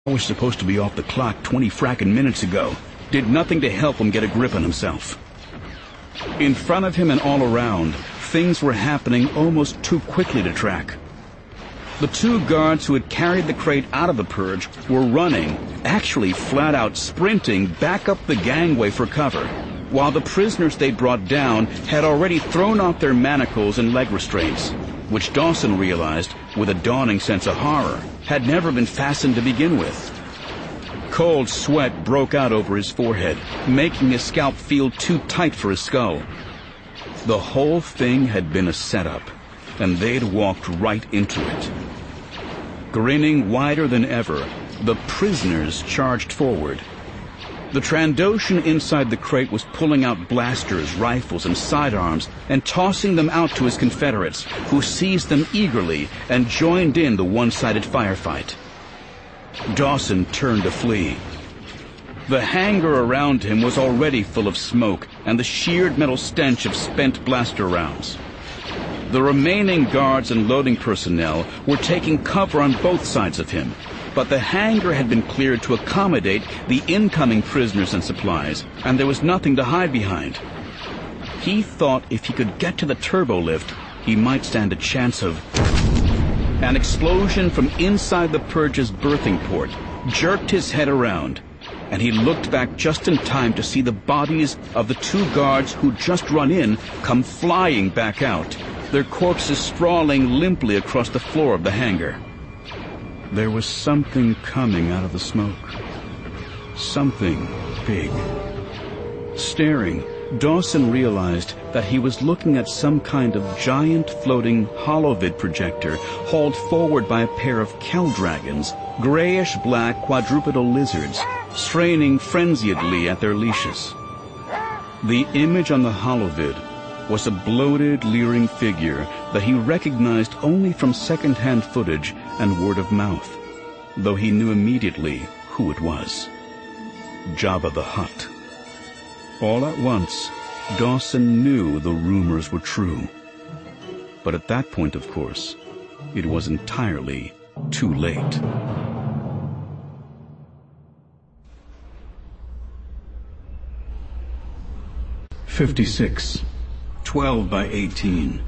I was supposed to be off the clock 20 frackin' minutes ago. Did nothing to help him get a grip on himself. In front of him and all around, things were happening almost too quickly to track. The two guards who had carried the crate out of the purge were running, actually flat out sprinting back up the gangway for cover, while the prisoners they brought down had already thrown off their manacles and leg restraints, which Dawson realized, with a dawning sense of horror, had never been fastened to begin with. Cold sweat broke out over his forehead, making his scalp feel too tight for his skull. The whole thing had been a setup, and they'd walked right into it. Grinning wider than ever, the prisoners charged forward. The Trandoshan inside the crate was pulling out blasters, rifles, and sidearms and tossing them out to his Confederates, who seized them eagerly and joined in the one-sided firefight. Dawson turned to flee. The hangar around him was already full of smoke and the sheared metal stench of spent blaster rounds. The remaining guards and loading personnel were taking cover on both sides of him, but the hangar had been cleared to accommodate the incoming prisoners and supplies, and there was nothing to hide behind. He thought if he could get to the turbo lift, he might stand a chance of... An explosion from inside the Purge's berthing port jerked his head around, and he looked back just in time to see the bodies of the two guards who'd just run in come flying back out, their corpses sprawling limply across the floor of the hangar. There was something coming out of the smoke. Something big. Staring, Dawson realized that he was looking at some kind of giant floating holovid projector hauled forward by a pair of Kell dragons, grayish-black quadrupedal lizards, straining frenziedly at their leashes. The image on the holovid was a bloated, leering figure that he recognized only from second-hand footage and word of mouth, though he knew immediately who it was. Jabba the Hutt. All at once, Dawson knew the rumors were true. But at that point, of course, it was entirely too late. "56, 12 by 18.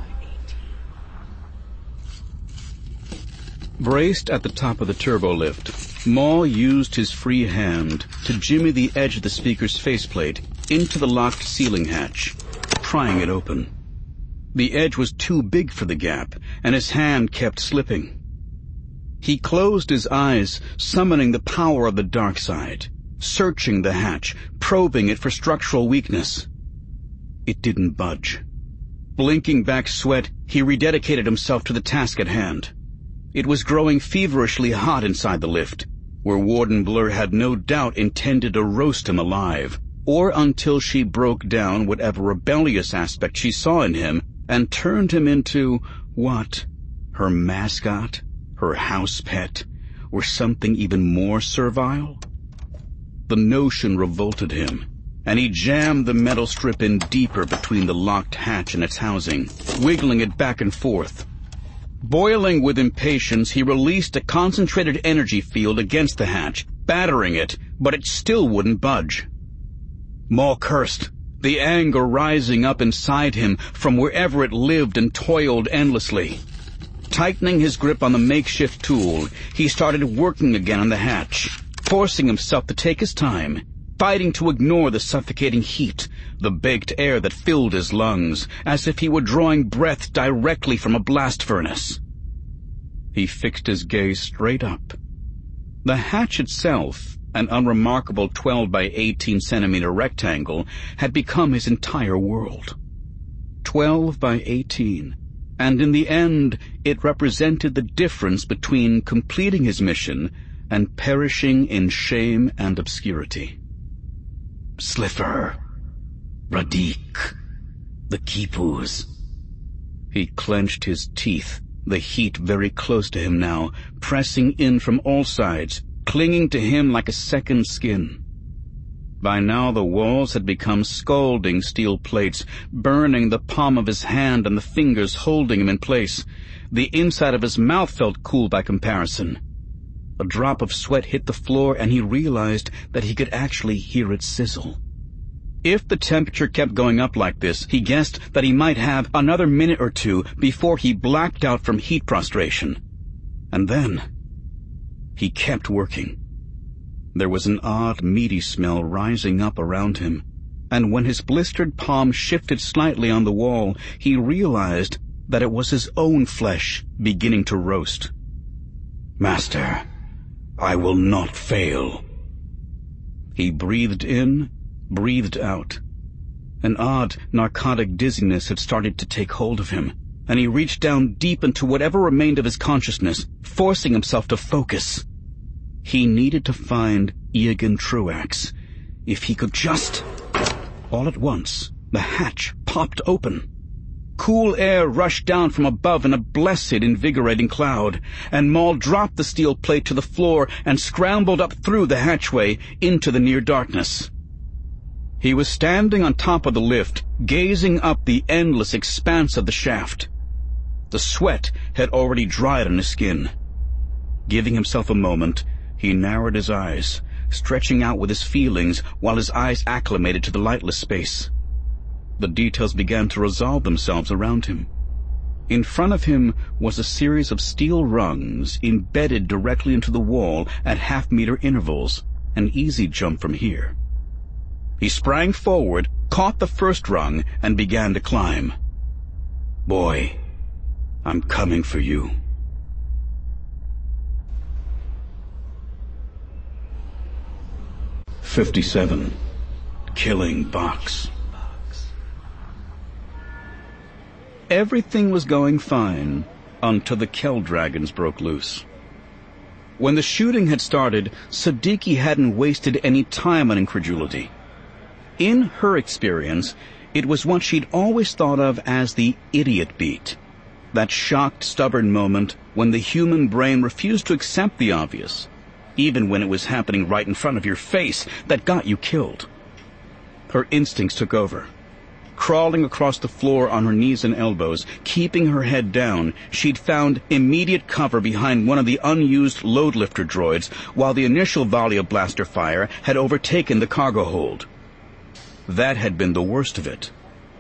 Braced at the top of the turbo lift, Maul used his free hand to jimmy the edge of the speaker's faceplate into the locked ceiling hatch, prying it open. The edge was too big for the gap, and his hand kept slipping. He closed his eyes, summoning the power of the dark side, searching the hatch, probing it for structural weakness. It didn't budge. Blinking back sweat, he rededicated himself to the task at hand. It was growing feverishly hot inside the lift, where Warden Blur had no doubt intended to roast him alive, or until she broke down whatever rebellious aspect she saw in him and turned him into, what? Her mascot? Her house pet? Or something even more servile? The notion revolted him, and he jammed the metal strip in deeper between the locked hatch and its housing, wiggling it back and forth. Boiling with impatience, he released a concentrated energy field against the hatch, battering it, but it still wouldn't budge. Maul cursed, the anger rising up inside him from wherever it lived and toiled endlessly. Tightening his grip on the makeshift tool, he started working again on the hatch, forcing himself to take his time, fighting to ignore the suffocating heat, the baked air that filled his lungs, as if he were drawing breath directly from a blast furnace. He fixed his gaze straight up. The hatch itself, an unremarkable 12 by 18 centimeter rectangle, had become his entire world. 12 by 18, and in the end it represented the difference between completing his mission and perishing in shame and obscurity. Slipher, Radik, the Kipus. He clenched his teeth, the heat very close to him now, pressing in from all sides, clinging to him like a second skin. By now the walls had become scalding steel plates, burning the palm of his hand and the fingers holding him in place. The inside of his mouth felt cool by comparison. A drop of sweat hit the floor, and he realized that he could actually hear it sizzle. If the temperature kept going up like this, he guessed that he might have another minute or two before he blacked out from heat prostration. And then he kept working. There was an odd, meaty smell rising up around him, and when his blistered palm shifted slightly on the wall, he realized that it was his own flesh beginning to roast. "Master, I will not fail." He breathed in, breathed out. An odd, narcotic dizziness had started to take hold of him, and he reached down deep into whatever remained of his consciousness, forcing himself to focus. He needed to find Eogan Truax. If he could just... All at once, the hatch popped open. Cool air rushed down from above in a blessed, invigorating cloud, and Maul dropped the steel plate to the floor and scrambled up through the hatchway into the near darkness. He was standing on top of the lift, gazing up the endless expanse of the shaft. The sweat had already dried on his skin. Giving himself a moment, he narrowed his eyes, stretching out with his feelings while his eyes acclimated to the lightless space. The details began to resolve themselves around him. In front of him was a series of steel rungs embedded directly into the wall at half-meter intervals, an easy jump from here. He sprang forward, caught the first rung, and began to climb. "Boy, I'm coming for you." "57. Killing Box." Everything was going fine until the Kell Dragons broke loose. When the shooting had started, Siddiqui hadn't wasted any time on incredulity. In her experience, it was what she'd always thought of as the idiot beat, that shocked, stubborn moment when the human brain refused to accept the obvious, even when it was happening right in front of your face, that got you killed. Her instincts took over. Crawling across the floor on her knees and elbows, keeping her head down, she'd found immediate cover behind one of the unused load lifter droids, while the initial volley of blaster fire had overtaken the cargo hold. That had been the worst of it.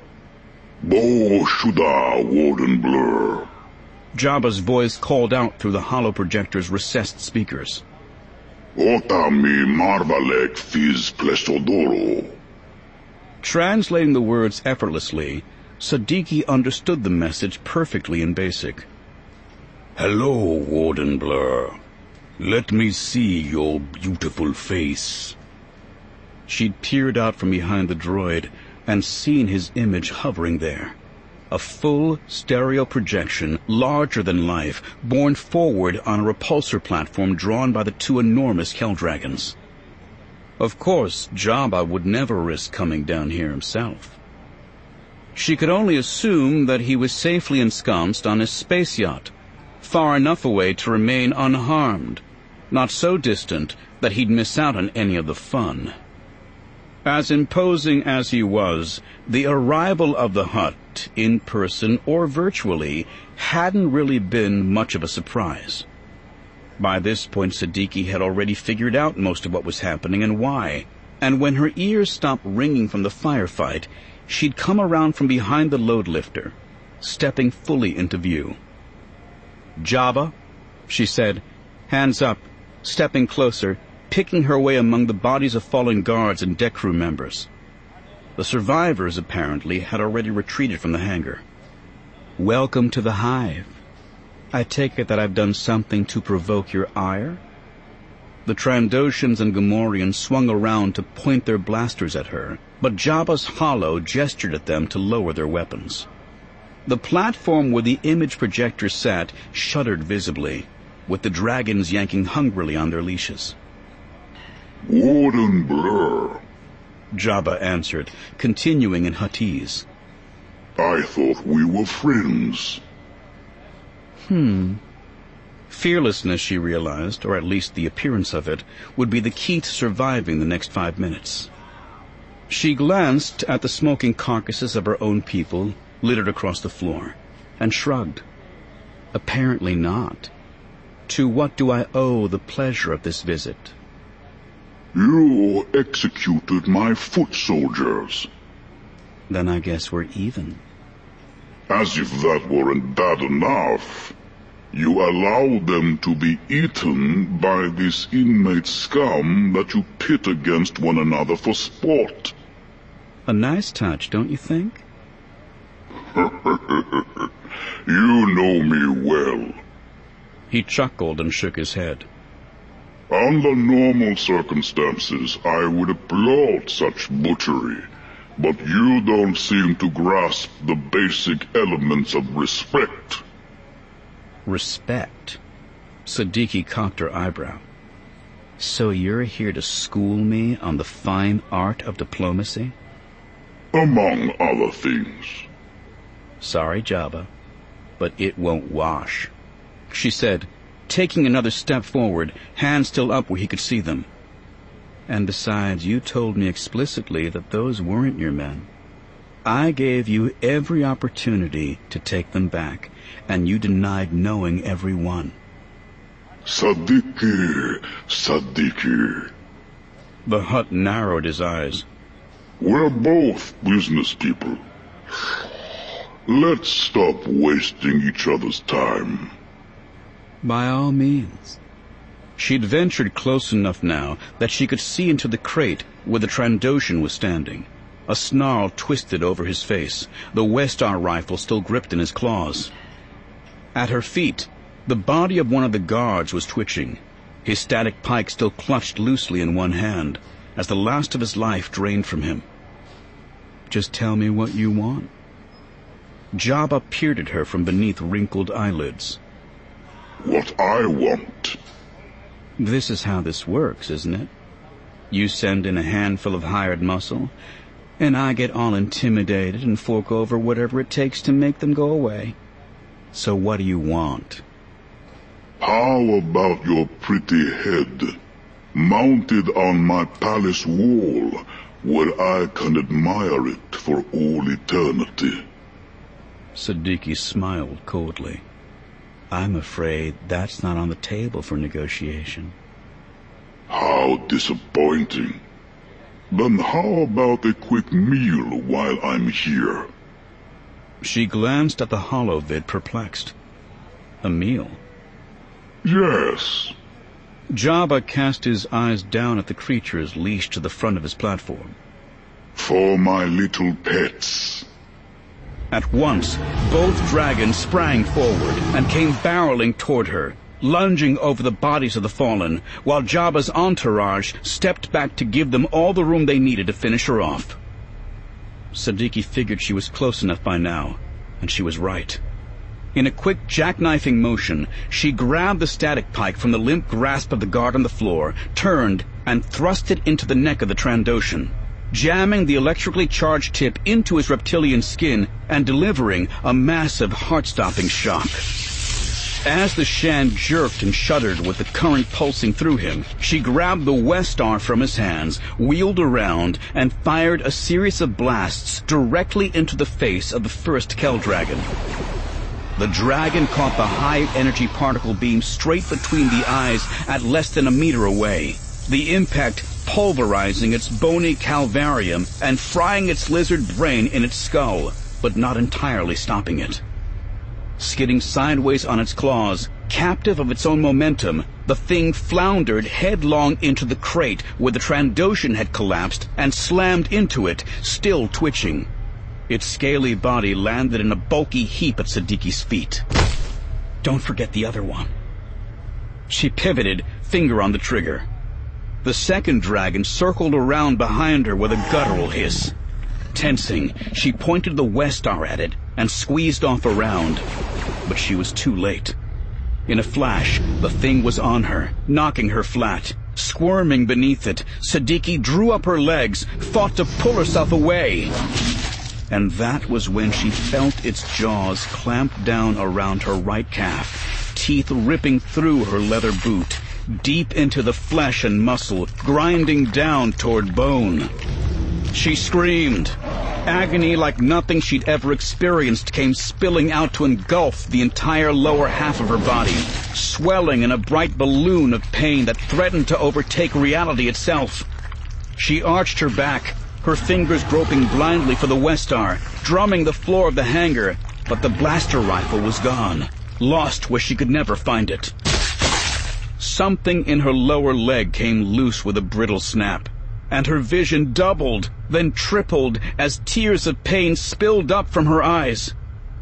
"Bo Shuda, Warden Blur." Jabba's voice called out through the hollow projector's recessed speakers. "Ota mi marvalek fiz plesodoro." Translating the words effortlessly, Siddiqui understood the message perfectly in Basic. "Hello, Warden Blur. Let me see your beautiful face." She'd peered out from behind the droid and seen his image hovering there. A full stereo projection, larger than life, borne forward on a repulsor platform drawn by the two enormous Kell Dragons. Of course, Jabba would never risk coming down here himself. She could only assume that he was safely ensconced on his space yacht, far enough away to remain unharmed, not so distant that he'd miss out on any of the fun. As imposing as he was, the arrival of the Hutt, in person or virtually, hadn't really been much of a surprise. By this point, Siddiqui had already figured out most of what was happening and why, and when her ears stopped ringing from the firefight, she'd come around from behind the load lifter, stepping fully into view. "Jabba," she said, hands up, stepping closer, picking her way among the bodies of fallen guards and deck crew members. The survivors, apparently, had already retreated from the hangar. "Welcome to the Hive. I take it that I've done something to provoke your ire?" The Trandoshans and Gamorreans swung around to point their blasters at her, but Jabba's hollow gestured at them to lower their weapons. The platform where the image projector sat shuddered visibly, with the dragons yanking hungrily on their leashes. "Warden Blur," Jabba answered, continuing in Huttese. "I thought we were friends." Fearlessness, she realized, or at least the appearance of it, would be the key to surviving the next 5 minutes. She glanced at the smoking carcasses of her own people littered across the floor, and shrugged. Apparently not. To what do I owe the pleasure of this visit? You executed my foot soldiers. Then I guess we're even. As if that weren't bad enough, you allowed them to be eaten by this inmate scum that you pit against one another for sport. A nice touch, don't you think? You know me well. He chuckled and shook his head. Under normal circumstances, I would applaud such butchery, but you don't seem to grasp the basic elements of respect. Respect? Siddiqui cocked her eyebrow. So you're here to school me on the fine art of diplomacy? Among other things. Sorry, Jabba, but it won't wash, she said, taking another step forward, hands still up where he could see them. And besides, you told me explicitly that those weren't your men. I gave you every opportunity to take them back, and you denied knowing every one. Siddiqui. The Hutt narrowed his eyes. We're both business people. Let's stop wasting each other's time. By all means. She'd ventured close enough now that she could see into the crate where the Trandoshan was standing. A snarl twisted over his face, the Westar rifle still gripped in his claws. At her feet, the body of one of the guards was twitching, his static pike still clutched loosely in one hand, as the last of his life drained from him. Just tell me what you want. Jabba peered at her from beneath wrinkled eyelids. What I want. This is how this works, isn't it? You send in a handful of hired muscle, and I get all intimidated and fork over whatever it takes to make them go away. So what do you want? How about your pretty head, mounted on my palace wall, where I can admire it for all eternity? Siddiqui smiled coldly. I'm afraid that's not on the table for negotiation. How disappointing. Then how about a quick meal while I'm here? She glanced at the holovid, perplexed. A meal? Yes. Jabba cast his eyes down at the creatures leashed to the front of his platform. For my little pets. At once, both dragons sprang forward and came barreling toward her, lunging over the bodies of the fallen, while Jabba's entourage stepped back to give them all the room they needed to finish her off. Siddiqui figured she was close enough by now, and she was right. In a quick jackknifing motion, she grabbed the static pike from the limp grasp of the guard on the floor, turned, and thrust it into the neck of the Trandoshan, jamming the electrically charged tip into his reptilian skin and delivering a massive heart-stopping shock. As the Shan jerked and shuddered with the current pulsing through him, she grabbed the Westar from his hands, wheeled around, and fired a series of blasts directly into the face of the first Kell Dragon. The dragon caught the high-energy particle beam straight between the eyes at less than a meter away, the impact pulverizing its bony calvarium and frying its lizard brain in its skull, but not entirely stopping it. Skidding sideways on its claws, captive of its own momentum, the thing floundered headlong into the crate where the Trandoshan had collapsed and slammed into it, still twitching. Its scaly body landed in a bulky heap at Siddiqui's feet. Don't forget the other one. She pivoted, finger on the trigger. The second dragon circled around behind her with a guttural hiss. Tensing, she pointed the Westar at it and squeezed off around, but she was too late. In a flash, the thing was on her, knocking her flat. Squirming beneath it, Siddiqui drew up her legs, fought to pull herself away. And that was when she felt its jaws clamp down around her right calf, teeth ripping through her leather boot, deep into the flesh and muscle, grinding down toward bone. She screamed. Agony like nothing she'd ever experienced came spilling out to engulf the entire lower half of her body, swelling in a bright balloon of pain that threatened to overtake reality itself. She arched her back, her fingers groping blindly for the Westar, drumming the floor of the hangar, but the blaster rifle was gone, lost where she could never find it. Something in her lower leg came loose with a brittle snap, and her vision doubled, then tripled as tears of pain spilled up from her eyes.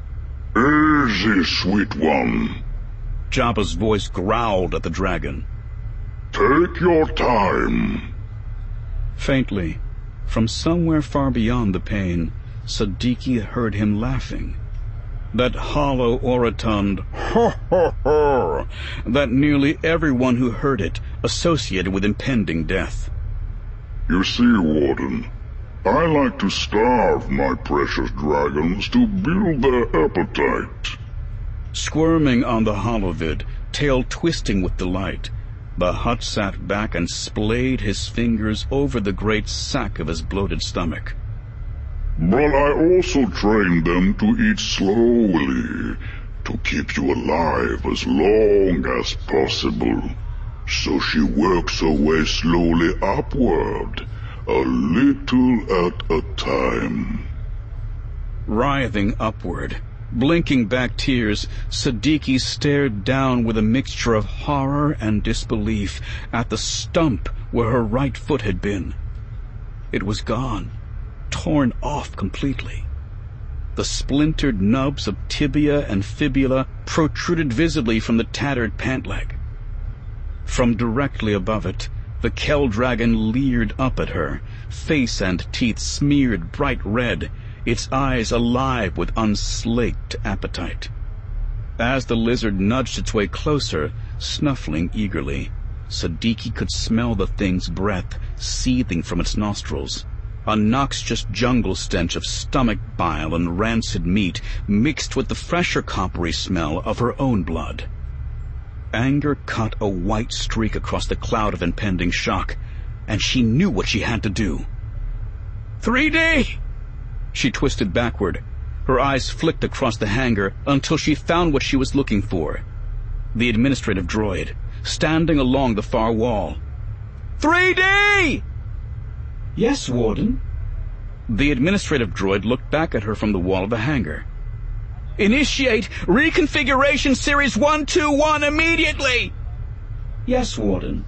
"Easy, sweet one," Jabba's voice growled at the dragon. "Take your time." Faintly, from somewhere far beyond the pain, Siddiqui heard him laughing. That hollow orotund "ha ha ha" that nearly everyone who heard it associated with impending death. "You see, Warden, I like to starve my precious dragons to build their appetite." Squirming on the holovid, tail twisting with delight, the Hutt sat back and splayed his fingers over the great sack of his bloated stomach. "But I also train them to eat slowly, to keep you alive as long as possible. So she works her way slowly upward, a little at a time." Writhing upward, blinking back tears, Siddiqui stared down with a mixture of horror and disbelief at the stump where her right foot had been. It was gone, torn off completely. The splintered nubs of tibia and fibula protruded visibly from the tattered pant leg. From directly above it, the Kell dragon leered up at her, face and teeth smeared bright red, its eyes alive with unslaked appetite. As the lizard nudged its way closer, snuffling eagerly, Siddiqui could smell the thing's breath seething from its nostrils, a noxious jungle stench of stomach bile and rancid meat mixed with the fresher coppery smell of her own blood. Anger cut a white streak across the cloud of impending shock, and she knew what she had to do. 3D! She twisted backward. Her eyes flicked across the hangar until she found what she was looking for. The administrative droid, standing along the far wall. 3D! Yes, Warden. The administrative droid looked back at her from the wall of the hangar. Initiate reconfiguration series 121 immediately! Yes, Warden.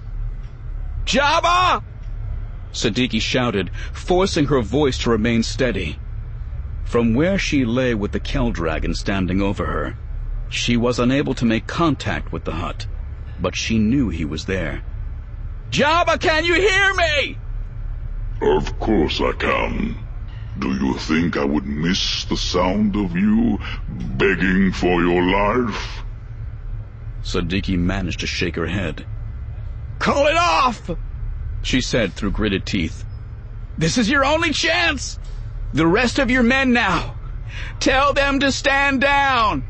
Jabba! Siddiqui shouted, forcing her voice to remain steady. From where she lay with the Kell dragon standing over her, she was unable to make contact with the Hutt, but she knew he was there. Jabba, can you hear me? Of course I can. Do you think I would miss the sound of you begging for your life? Siddiqui managed to shake her head. Call it off, she said through gritted teeth. This is your only chance. The rest of your men now. Tell them to stand down.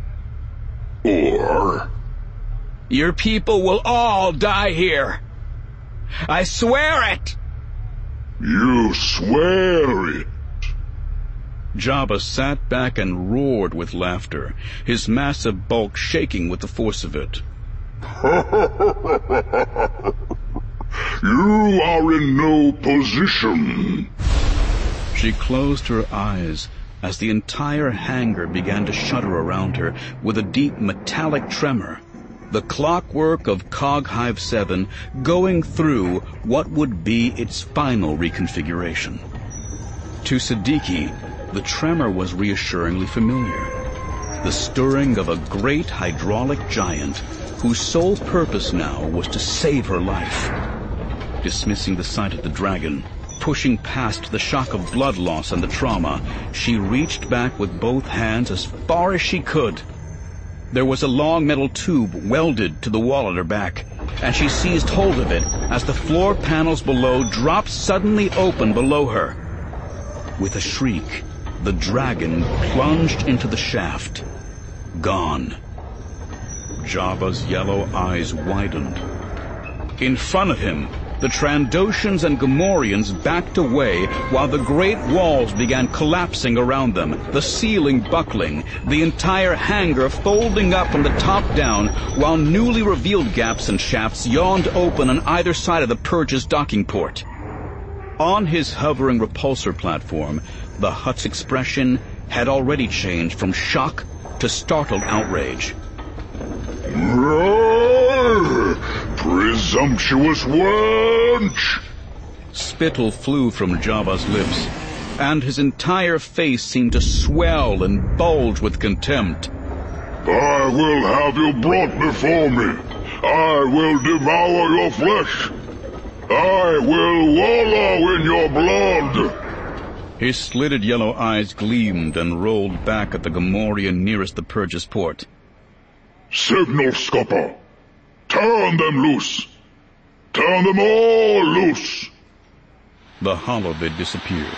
Or? Your people will all die here. I swear it. You swear it. Jabba sat back and roared with laughter, his massive bulk shaking with the force of it. You are in no position. She closed her eyes as the entire hangar began to shudder around her with a deep metallic tremor, the clockwork of Cog Hive 7 going through what would be its final reconfiguration. To Siddiqui, the tremor was reassuringly familiar, the stirring of a great hydraulic giant whose sole purpose now was to save her life. Dismissing the sight of the dragon, pushing past the shock of blood loss and the trauma, she reached back with both hands as far as she could. There was a long metal tube welded to the wall at her back, and she seized hold of it as the floor panels below dropped suddenly open below her. With a shriek, the dragon plunged into the shaft. Gone. Jabba's yellow eyes widened. In front of him, The Trandoshans and Gamorreans backed away while the great walls began collapsing around them, the ceiling buckling, the entire hangar folding up from the top down, while newly revealed gaps and shafts yawned open on either side of the Purge's docking port. On his hovering repulsor platform, the Hutt's expression had already changed from shock to startled outrage. Roar! Presumptuous wench! Spittle flew from Jabba's lips, and his entire face seemed to swell and bulge with contempt. I will have you brought before me. I will devour your flesh. I will wallow in your blood. His slitted yellow eyes gleamed and rolled back at the Gamorrean nearest the Purge's port. Signal scupper. Turn them loose. Turn them all loose. The holovid disappeared.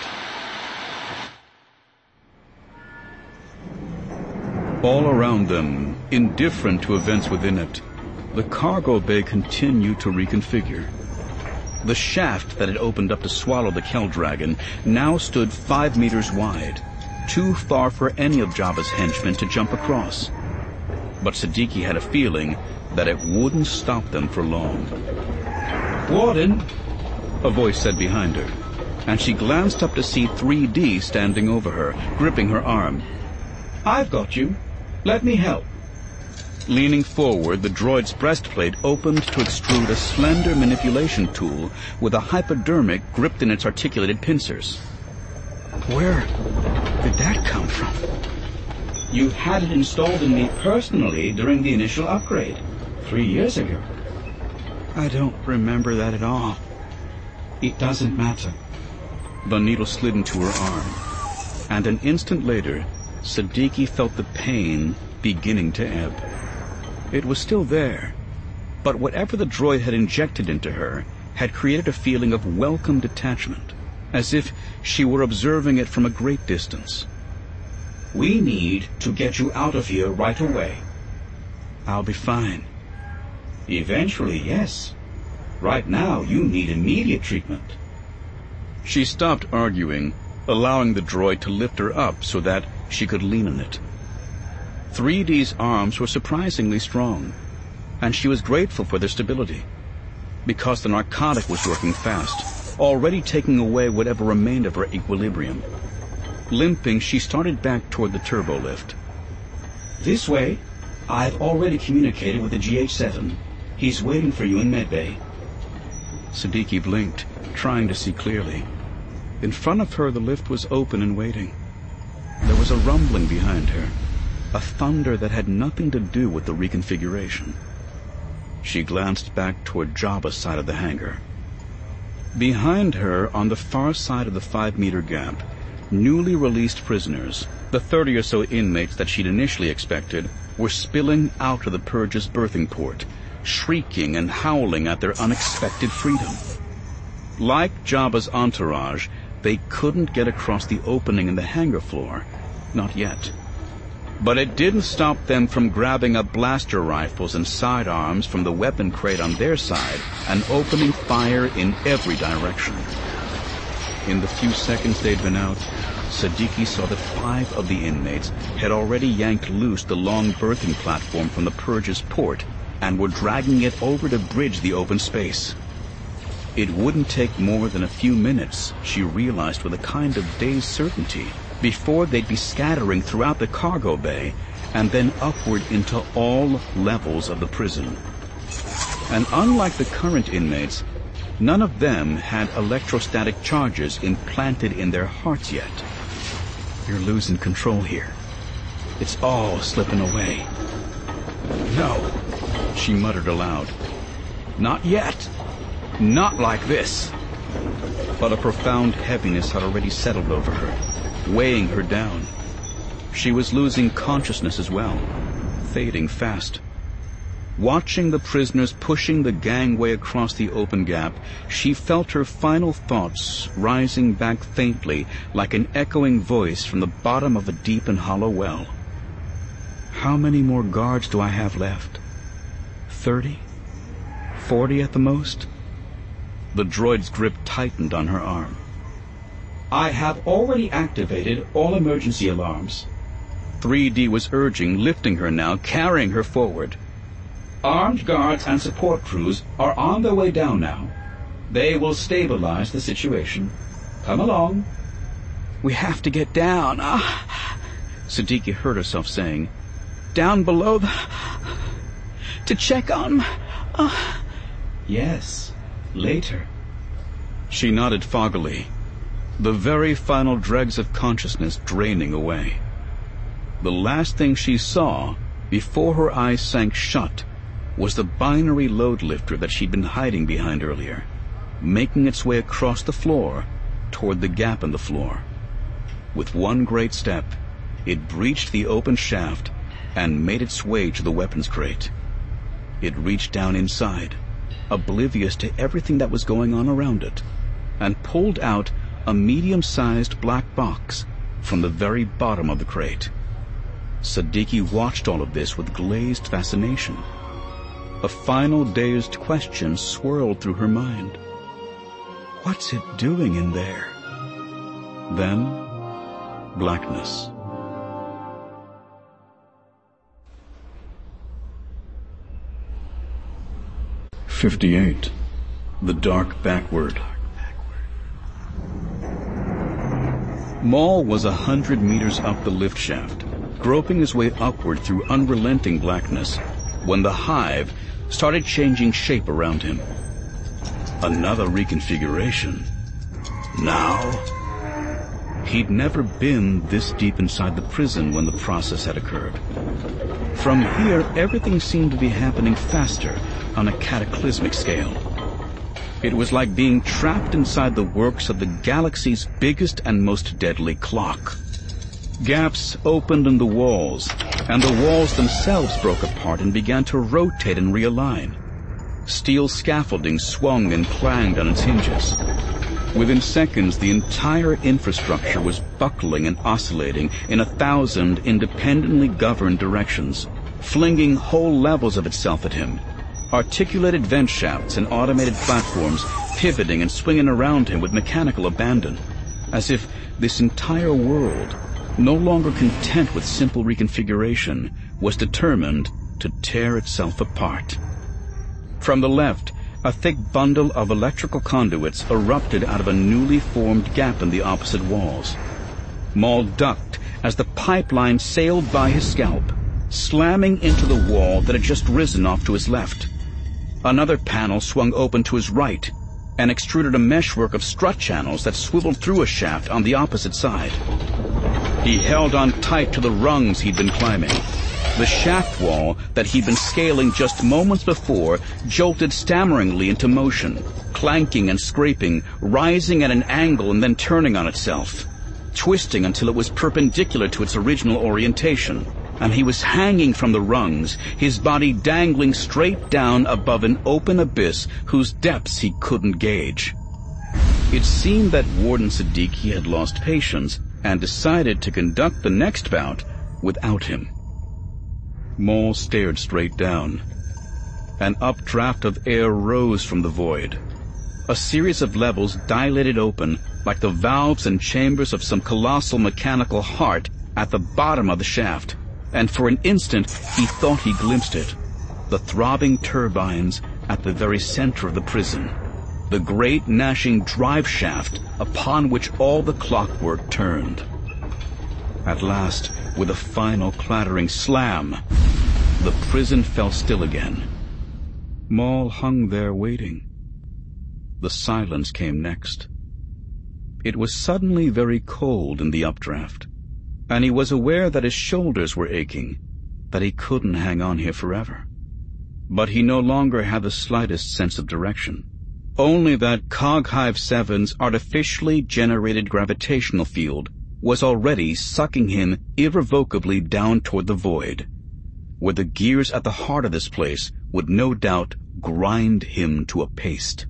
All around them, indifferent to events within it, the cargo bay continued to reconfigure. The shaft that had opened up to swallow the Kell Dragon now stood 5 meters wide, too far for any of Jabba's henchmen to jump across. But Siddiqui had a feeling that it wouldn't stop them for long. "Warden," a voice said behind her, and she glanced up to see 3D standing over her, gripping her arm. "I've got you. Let me help." Leaning forward, the droid's breastplate opened to extrude a slender manipulation tool with a hypodermic gripped in its articulated pincers. "Where did that come from?" "You had it installed in me personally during the initial upgrade, 3 years ago." "I don't remember that at all." "It doesn't matter." The needle slid into her arm, and an instant later, Siddiqui felt the pain beginning to ebb. It was still there, but whatever the droid had injected into her had created a feeling of welcome detachment, as if she were observing it from a great distance. "We need to get you out of here right away." "I'll be fine." "Eventually, yes. Right now, you need immediate treatment." She stopped arguing, allowing the droid to lift her up so that she could lean on it. 3D's arms were surprisingly strong, and she was grateful for their stability, because the narcotic was working fast, already taking away whatever remained of her equilibrium. Limping, she started back toward the turbo lift. "This way. I've already communicated with the GH-7. He's waiting for you in medbay." Siddiqui blinked, trying to see clearly. In front of her, the lift was open and waiting. There was a rumbling behind her, a thunder that had nothing to do with the reconfiguration. She glanced back toward Jabba's side of the hangar. Behind her, on the far side of the 5-meter gap, newly released prisoners, the 30 or so inmates that she'd initially expected, were spilling out of the Purge's berthing port, shrieking and howling at their unexpected freedom. Like Jabba's entourage, they couldn't get across the opening in the hangar floor. Not yet. But it didn't stop them from grabbing up blaster rifles and sidearms from the weapon crate on their side and opening fire in every direction. In the few seconds they'd been out, Siddiqui saw that 5 of the inmates had already yanked loose the long berthing platform from the Purge's port and were dragging it over to bridge the open space. It wouldn't take more than a few minutes, she realized with a kind of dazed certainty, before they'd be scattering throughout the cargo bay and then upward into all levels of the prison. And unlike the current inmates, none of them had electrostatic charges implanted in their hearts yet. "You're losing control here. It's all slipping away." "No," she muttered aloud. "Not yet. Not like this." But a profound heaviness had already settled over her, weighing her down. She was losing consciousness as well, fading fast. Watching the prisoners pushing the gangway across the open gap, she felt her final thoughts rising back faintly like an echoing voice from the bottom of a deep and hollow well. How many more guards do I have left? 30? 40 at the most? The droid's grip tightened on her arm. I have already activated all emergency alarms. 3D was urging, lifting her now, carrying her forward. Armed guards and support crews are on their way down now. They will stabilize the situation. Come along. We have to get down. Siddiqui heard herself saying. Down below to check on... Yes, later. She nodded foggily, the very final dregs of consciousness draining away. The last thing she saw, before her eyes sank shut, was the binary load lifter that she'd been hiding behind earlier, making its way across the floor toward the gap in the floor. With one great step, it breached the open shaft and made its way to the weapons crate. It reached down inside, oblivious to everything that was going on around it, and pulled out a medium-sized black box from the very bottom of the crate. Siddiqui watched all of this with glazed fascination. A final dazed question swirled through her mind. What's it doing in there? Then, blackness. '58. The Dark Backward. Maul was 100 meters up the lift shaft, groping his way upward through unrelenting blackness, when the hive started changing shape around him. Another reconfiguration. Now, he'd never been this deep inside the prison when the process had occurred. From here, everything seemed to be happening faster on a cataclysmic scale. It was like being trapped inside the works of the galaxy's biggest and most deadly clock. Gaps opened in the walls, and the walls themselves broke apart and began to rotate and realign. Steel scaffolding swung and clanged on its hinges. Within seconds, the entire infrastructure was buckling and oscillating in 1,000 independently governed directions, flinging whole levels of itself at him. Articulated vent shafts and automated platforms pivoting and swinging around him with mechanical abandon, as if this entire world, no longer content with simple reconfiguration, was determined to tear itself apart. From the left, a thick bundle of electrical conduits erupted out of a newly formed gap in the opposite walls. Maul ducked as the pipeline sailed by his scalp, slamming into the wall that had just risen off to his left. Another panel swung open to his right and extruded a meshwork of strut channels that swiveled through a shaft on the opposite side. He held on tight to the rungs he'd been climbing. The shaft wall that he'd been scaling just moments before jolted stammeringly into motion, clanking and scraping, rising at an angle and then turning on itself, twisting until it was perpendicular to its original orientation, and he was hanging from the rungs, his body dangling straight down above an open abyss whose depths he couldn't gauge. It seemed that Warden Siddiqui had lost patience and decided to conduct the next bout without him. Maul stared straight down. An updraft of air rose from the void. A series of levels dilated open like the valves and chambers of some colossal mechanical heart at the bottom of the shaft, and for an instant he thought he glimpsed it. The throbbing turbines at the very center of the prison. The great gnashing drive shaft upon which all the clockwork turned. At last, with a final clattering slam, the prison fell still again. Maul hung there waiting. The silence came next. It was suddenly very cold in the updraft, and he was aware that his shoulders were aching, that he couldn't hang on here forever. But he no longer had the slightest sense of direction. Only that Coghive 7's artificially generated gravitational field was already sucking him irrevocably down toward the void, where the gears at the heart of this place would no doubt grind him to a paste.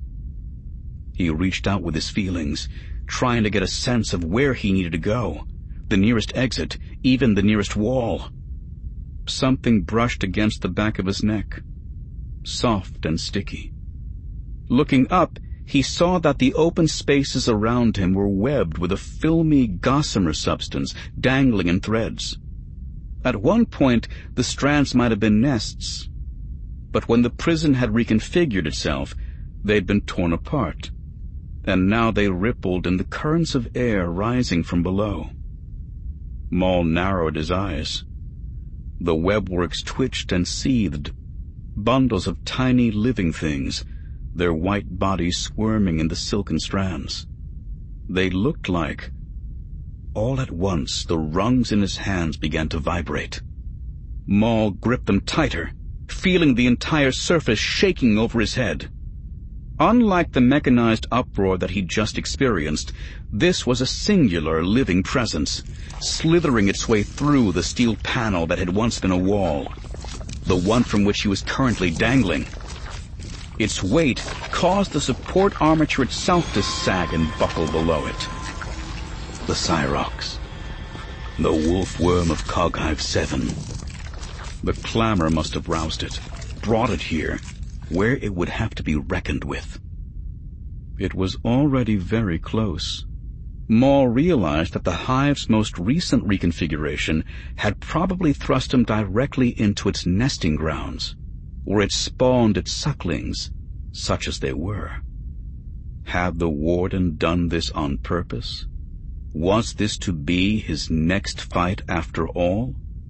He reached out with his feelings, trying to get a sense of where he needed to go, the nearest exit, even the nearest wall. Something brushed against the back of his neck, soft and sticky. Looking up, he saw that the open spaces around him were webbed with a filmy gossamer substance dangling in threads. At one point, the strands might have been nests, but when the prison had reconfigured itself, they'd been torn apart, and now they rippled in the currents of air rising from below. Maul narrowed his eyes. The webworks twitched and seethed, bundles of tiny living things, their white bodies squirming in the silken strands. They looked like... All at once, the rungs in his hands began to vibrate. Maul gripped them tighter, feeling the entire surface shaking over his head. Unlike the mechanized uproar that he'd just experienced, this was a singular living presence, slithering its way through the steel panel that had once been a wall, the one from which he was currently dangling. Its weight caused the support armature itself to sag and buckle below it. The Cyrox, the wolf worm of Coghive 7. The clamor must have roused it, brought it here, where it would have to be reckoned with. It was already very close. Maul realized that the hive's most recent reconfiguration had probably thrust him directly into its nesting grounds, where it spawned its sucklings, such as they were. Had the Warden done this on purpose? Was this to be his next fight after all?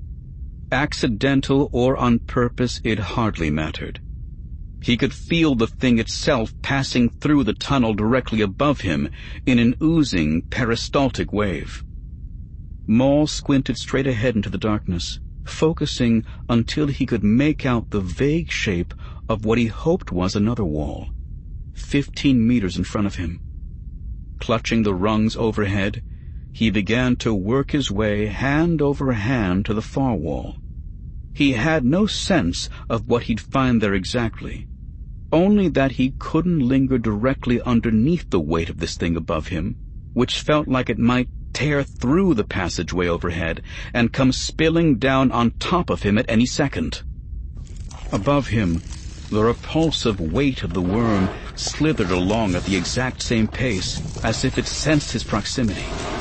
Accidental or on purpose, it hardly mattered. He could feel the thing itself passing through the tunnel directly above him in an oozing peristaltic wave. Maul squinted straight ahead into the darkness, focusing until he could make out the vague shape of what he hoped was another wall, 15 meters in front of him. Clutching the rungs overhead, he began to work his way hand over hand to the far wall. He had no sense of what he'd find there exactly, only that he couldn't linger directly underneath the weight of this thing above him, which felt like it might tear through the passageway overhead and come spilling down on top of him at any second. Above him, the repulsive weight of the worm slithered along at the exact same pace, as if it sensed his proximity.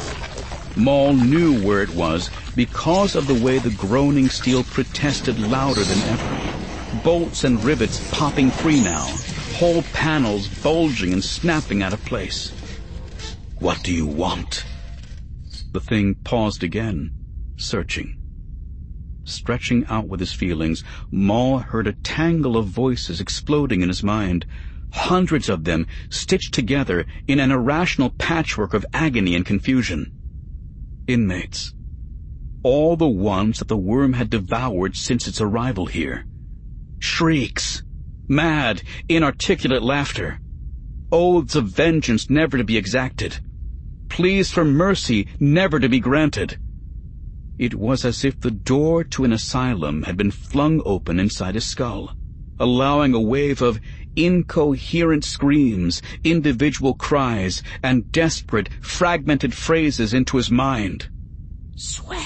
Maul knew where it was because of the way the groaning steel protested louder than ever. Bolts and rivets popping free now, whole panels bulging and snapping out of place. "What do you want?" The thing paused again, searching. Stretching out with his feelings, Maul heard a tangle of voices exploding in his mind, hundreds of them stitched together in an irrational patchwork of agony and confusion. Inmates. All the ones that the worm had devoured since its arrival here. Shrieks. Mad, inarticulate laughter. Oaths of vengeance never to be exacted. Pleas for mercy never to be granted. It was as if the door to an asylum had been flung open inside his skull, allowing a wave of incoherent screams, individual cries, and desperate, fragmented phrases into his mind. "Swear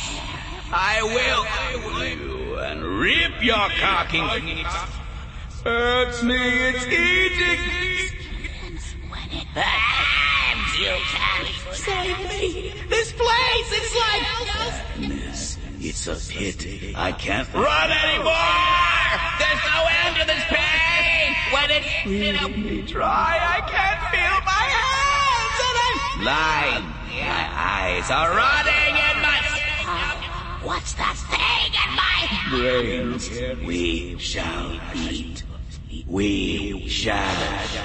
I will you and rip your carking hurts me, it's eating when it burns, you can save me. This place, it's like miss. It's a pity I can't run anymore. There's no end to this pain. When it's help me dry, I can't feel my hands, and I'm blind. My eyes are rotting in my... What's that thing in my brains? We shall eat. We shall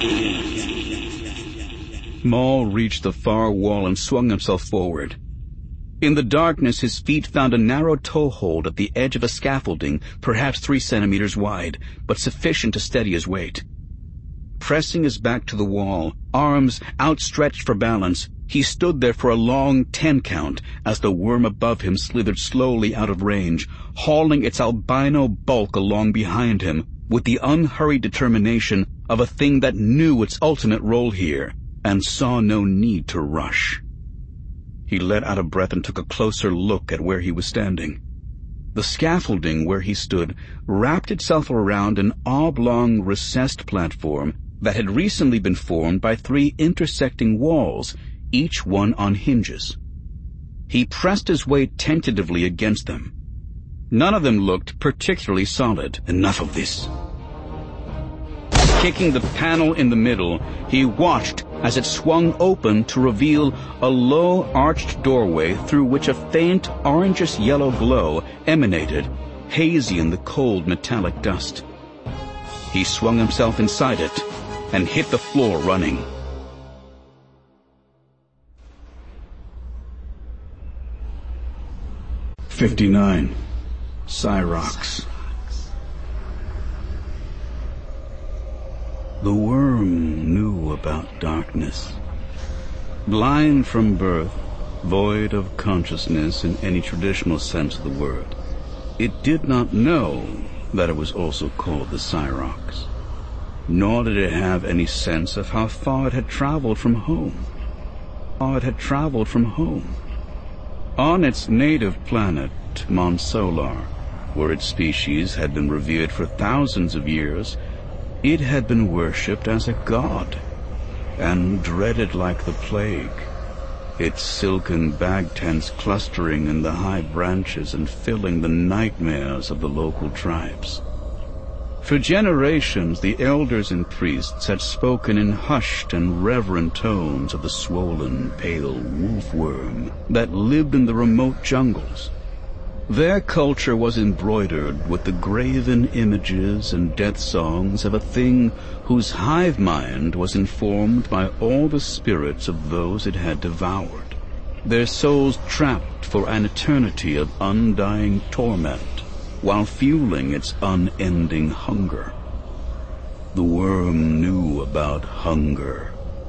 eat. Maul reached the far wall and swung himself forward. In the darkness, his feet found a narrow toehold at the edge of a scaffolding, perhaps 3 centimeters wide, but sufficient to steady his weight. Pressing his back to the wall, arms outstretched for balance, he stood there for a long 10 count as the worm above him slithered slowly out of range, hauling its albino bulk along behind him with the unhurried determination of a thing that knew its ultimate role here and saw no need to rush. He let out a breath and took a closer look at where he was standing. The scaffolding where he stood wrapped itself around an oblong, recessed platform that had recently been formed by 3 intersecting walls, each one on hinges. He pressed his weight tentatively against them. None of them looked particularly solid. Enough of this. Kicking the panel in the middle, he watched as it swung open to reveal a low arched doorway through which a faint orangish-yellow glow emanated, hazy in the cold metallic dust. He swung himself inside it and hit the floor running. "59. Cyrox." The worm knew about darkness. Blind from birth, void of consciousness in any traditional sense of the word, it did not know that it was also called the Cyrox. Nor did it have any sense of how far it had traveled from home. On its native planet, Mount Solar, where its species had been revered for thousands of years, it had been worshipped as a god, and dreaded like the plague, its silken bag tents clustering in the high branches and filling the nightmares of the local tribes. For generations, the elders and priests had spoken in hushed and reverent tones of the swollen, pale wolfworm that lived in the remote jungles. Their culture was embroidered with the graven images and death songs of a thing whose hive mind was informed by all the spirits of those it had devoured, their souls trapped for an eternity of undying torment, while fueling its unending hunger. The worm knew about hunger.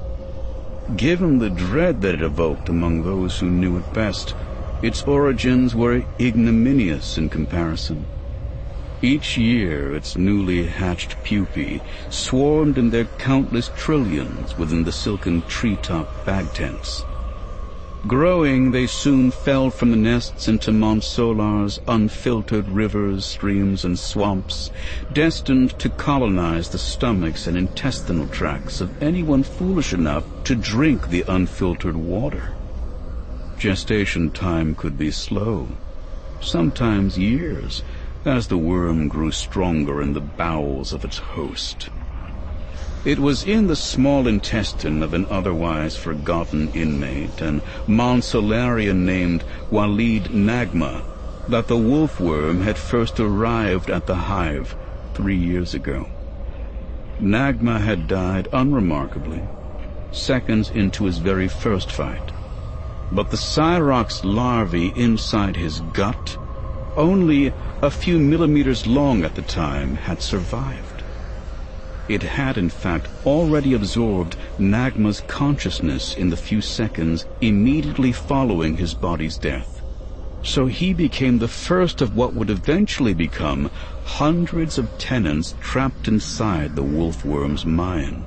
Given the dread that it evoked among those who knew it best, its origins were ignominious in comparison. Each year its newly hatched pupae swarmed in their countless trillions within the silken treetop bag tents. Growing, they soon fell from the nests into Mount Solar's unfiltered rivers, streams, and swamps, destined to colonize the stomachs and intestinal tracts of anyone foolish enough to drink the unfiltered water. Gestation time could be slow, sometimes years, as the worm grew stronger in the bowels of its host. It was in the small intestine of an otherwise forgotten inmate, an Mount Solarian named Walid Nagma, that the wolfworm had first arrived at the hive 3 years ago. Nagma had died unremarkably, seconds into his very first fight. But the Cyrox larvae inside his gut, only a few millimeters long at the time, had survived. It had, in fact, already absorbed Nagma's consciousness in the few seconds immediately following his body's death. So he became the first of what would eventually become hundreds of tenants trapped inside the wolfworm's mind.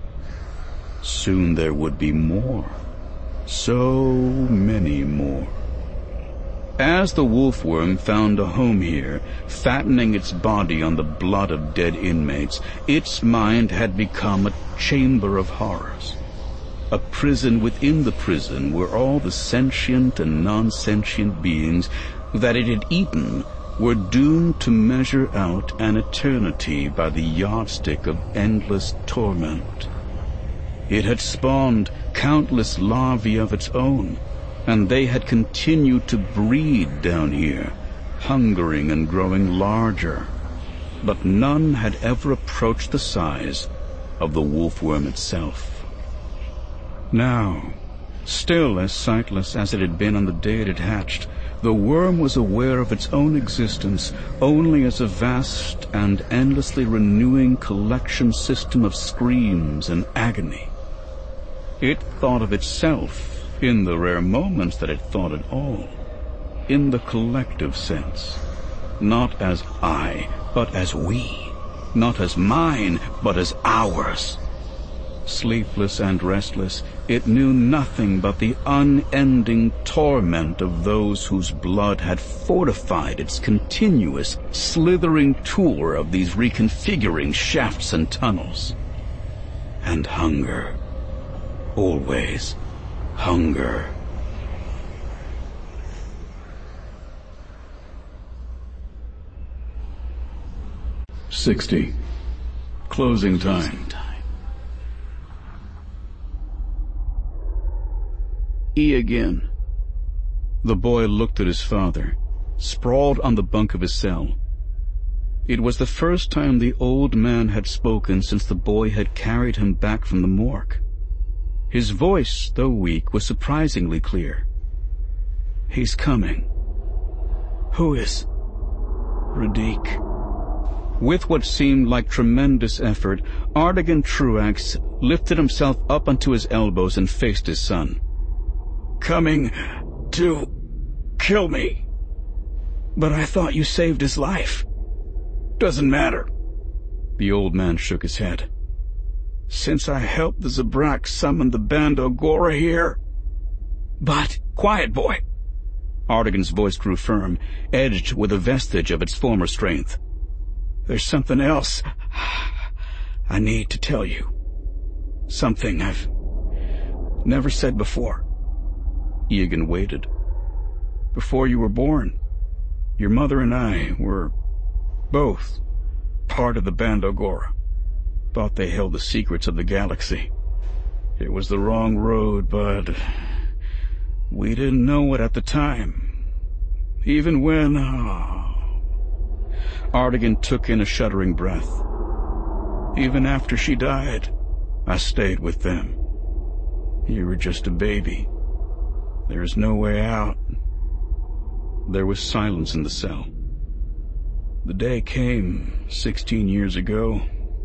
Soon there would be more. So many more. As the wolfworm found a home here, fattening its body on the blood of dead inmates, its mind had become a chamber of horrors. A prison within the prison where all the sentient and non-sentient beings that it had eaten were doomed to measure out an eternity by the yardstick of endless torment. It had spawned countless larvae of its own, and they had continued to breed down here, hungering and growing larger. But none had ever approached the size of the wolfworm itself. Now, still as sightless as it had been on the day it had hatched, the worm was aware of its own existence only as a vast and endlessly renewing collection system of screams and agony. It thought of itself, in the rare moments that it thought at all, in the collective sense, not as I, but as we, not as mine, but as ours. Sleepless and restless, it knew nothing but the unending torment of those whose blood had fortified its continuous, slithering tour of these reconfiguring shafts and tunnels. and hunger. Always hunger. $60. Closing time. E again. The boy looked at his father, sprawled on the bunk of his cell. It was the first time the old man had spoken since the boy had carried him back from the morgue. His voice, though weak, was surprisingly clear. "He's coming." "Who is?" "Radique." With what seemed like tremendous effort, Artigan Truax lifted himself up onto his elbows and faced his son. "Coming to kill me." "But I thought you saved his life." "Doesn't matter." The old man shook his head. "Since I helped the Zabrak summon the Band Ogora here." "But—" "Quiet, boy." Artigan's voice grew firm, edged with a vestige of its former strength. "There's something else I need to tell you. Something I've never said before." Egan waited. "Before you were born, your mother and I were both part of the Band Ogora. Thought they held the secrets of the galaxy. It was the wrong road, but we didn't know it at the time. Even when..." Artigan took in a shuddering breath. "Even after she died, I stayed with them. You were just a baby. There's no way out." There was silence in the cell. "The day came 16 years ago.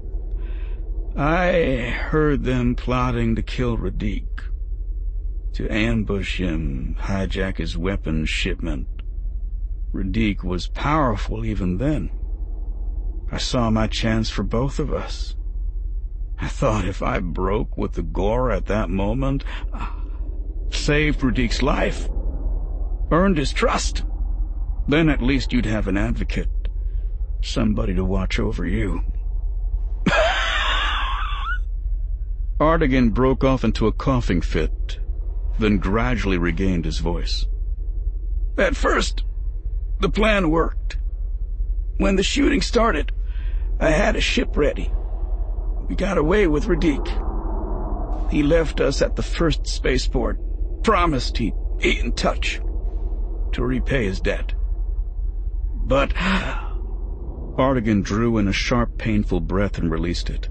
I heard them plotting to kill Radique, to ambush him, hijack his weapons shipment. Radique was powerful even then. I saw my chance for both of us. I thought if I broke with the Gora at that moment, saved Radique's life, earned his trust, then at least you'd have an advocate, somebody to watch over you." Artigan broke off into a coughing fit, then gradually regained his voice. "At first, the plan worked. When the shooting started, I had a ship ready. We got away with Radique. He left us at the first spaceport, promised he'd be in touch to repay his debt. But..." Artigan drew in a sharp, painful breath and released it.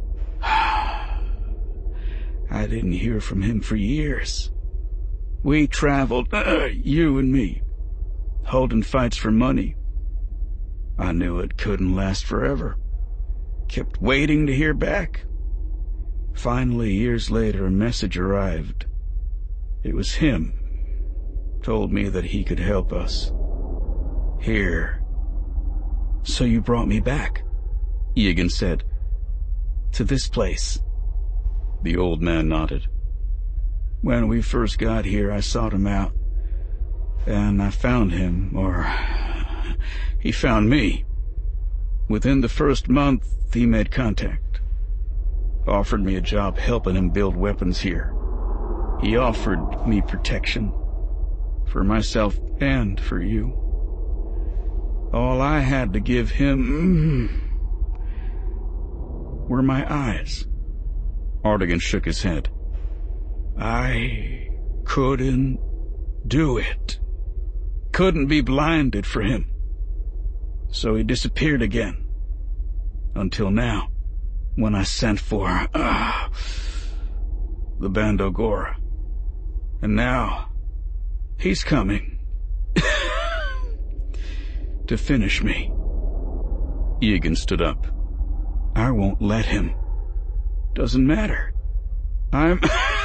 "I didn't hear from him for years. We traveled, you and me, holding fights for money. I knew it couldn't last forever. Kept waiting to hear back. Finally, years later, a message arrived. It was him. Told me that he could help us. Here." "So you brought me back," Egan said. "To this place." The old man nodded. "When we first got here, I sought him out. And I found him, or he found me. Within the first month, he made contact. Offered me a job helping him build weapons here. He offered me protection. For myself and for you. All I had to give him were my eyes." Artigan shook his head. "I couldn't do it. Couldn't be blinded for him. So he disappeared again. Until now, when I sent for the Band Ogora. And now, he's coming to finish me." Egan stood up. "I won't let him. Doesn't matter. I'm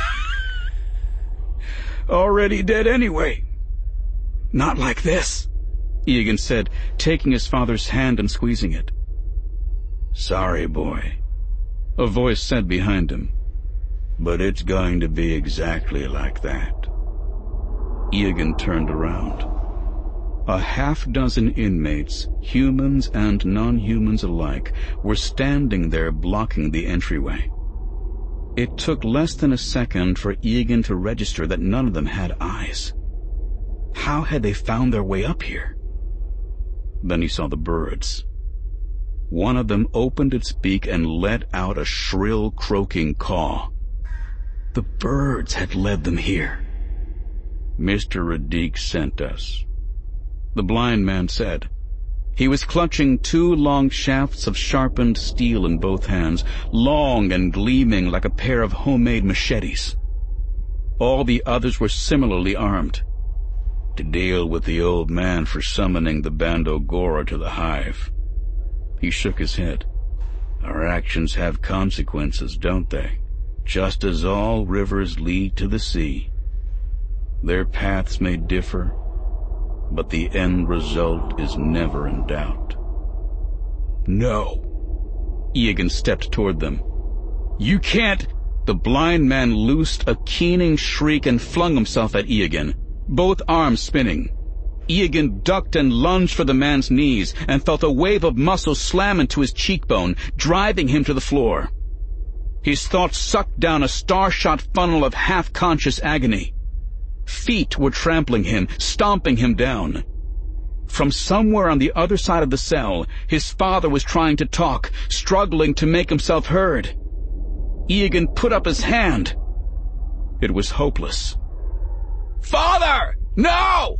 already dead anyway." "Not like this," Egan said, taking his father's hand and squeezing it. "Sorry, boy," a voice said behind him. "But it's going to be exactly like that." Egan turned around. A half-dozen inmates, humans and non-humans alike, were standing there blocking the entryway. It took less than a second for Egan to register that none of them had eyes. How had they found their way up here? Then he saw the birds. One of them opened its beak and let out a shrill, croaking caw. The birds had led them here. "Mr. Radique sent us," the blind man said. He was clutching 2 long shafts of sharpened steel in both hands, long and gleaming like a pair of homemade machetes. All the others were similarly armed. "To deal with the old man for summoning the Bandogora to the hive." He shook his head. "Our actions have consequences, don't they? Just as all rivers lead to the sea. Their paths may differ, but the end result is never in doubt." "No." Egan stepped toward them. "You can't—" The blind man loosed a keening shriek and flung himself at Egan, both arms spinning. Egan ducked and lunged for the man's knees and felt a wave of muscle slam into his cheekbone, driving him to the floor. His thoughts sucked down a star-shot funnel of half-conscious agony. Feet were trampling him, stomping him down. From somewhere on the other side of the cell, his father was trying to talk, struggling to make himself heard. Egan put up his hand. It was hopeless. "Father! No!"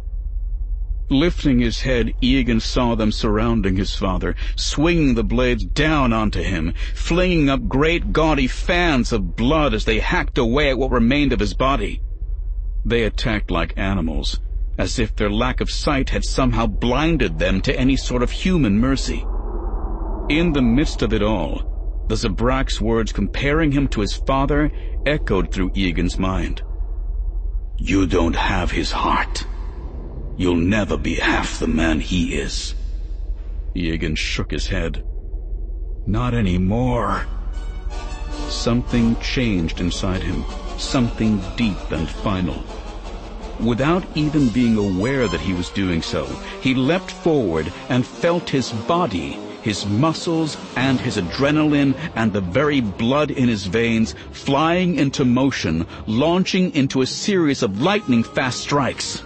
Lifting his head, Egan saw them surrounding his father, swinging the blades down onto him, flinging up great gaudy fans of blood as they hacked away at what remained of his body. They attacked like animals, as if their lack of sight had somehow blinded them to any sort of human mercy. In the midst of it all, the Zabrak's words comparing him to his father echoed through Egan's mind. "You don't have his heart. You'll never be half the man he is." Egan shook his head. "Not anymore." Something changed inside him, something deep and final. Without even being aware that he was doing so, he leapt forward and felt his body, his muscles and his adrenaline and the very blood in his veins flying into motion, launching into a series of lightning-fast strikes.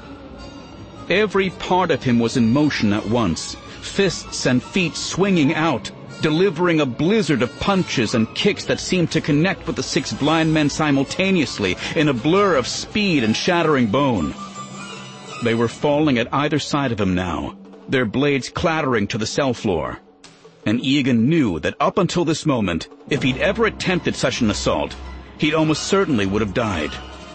Every part of him was in motion at once, fists and feet swinging out, delivering a blizzard of punches and kicks that seemed to connect with the 6 blind men simultaneously in a blur of speed and shattering bone. They were falling at either side of him now, their blades clattering to the cell floor. And Egan knew that up until this moment, if he'd ever attempted such an assault, he'd almost certainly would have died.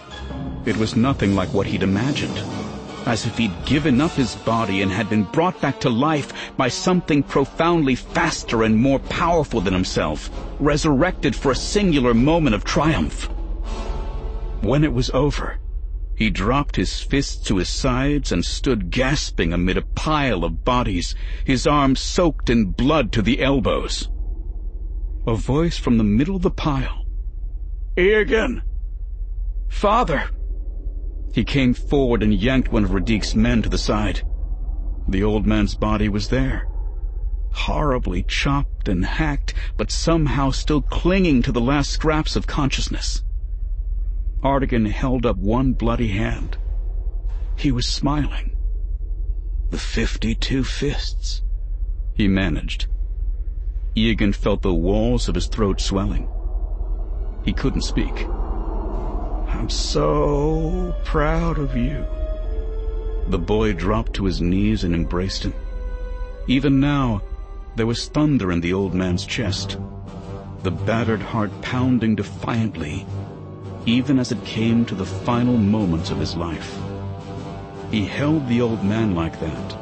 It was nothing like what he'd imagined, as if he'd given up his body and had been brought back to life by something profoundly faster and more powerful than himself, resurrected for a singular moment of triumph. When it was over, he dropped his fists to his sides and stood gasping amid a pile of bodies, his arms soaked in blood to the elbows. A voice from the middle of the pile. "Egan! Father!" He came forward and yanked one of Radique's men to the side. The old man's body was there, horribly chopped and hacked, but somehow still clinging to the last scraps of consciousness. Artigan held up one bloody hand. He was smiling. "The 52 fists," he managed. Egan felt the walls of his throat swelling. He couldn't speak. "I'm so proud of you." The boy dropped to his knees and embraced him. Even now, there was thunder in the old man's chest, the battered heart pounding defiantly, even as it came to the final moments of his life. He held the old man like that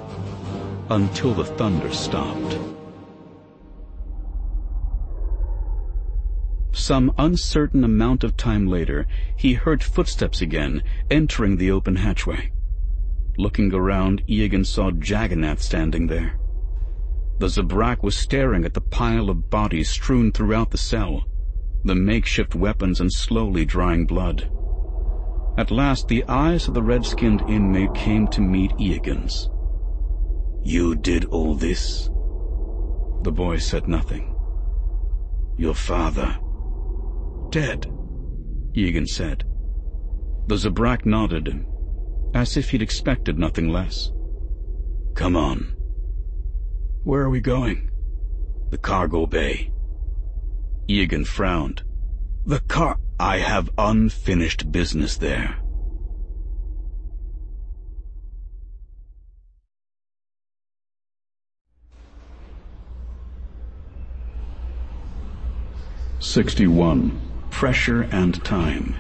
until the thunder stopped. Some uncertain amount of time later, he heard footsteps again, entering the open hatchway. Looking around, Egan saw Jagannath standing there. The Zabrak was staring at the pile of bodies strewn throughout the cell, the makeshift weapons and slowly drying blood. At last, the eyes of the red-skinned inmate came to meet Egan's. "You did all this?" The boy said nothing. "Your father?" "Dead." Egan said. The Zabrak nodded, as if he'd expected nothing less. Come on. Where are we going? The cargo bay. Egan frowned. I have unfinished business there. '61. Pressure and time.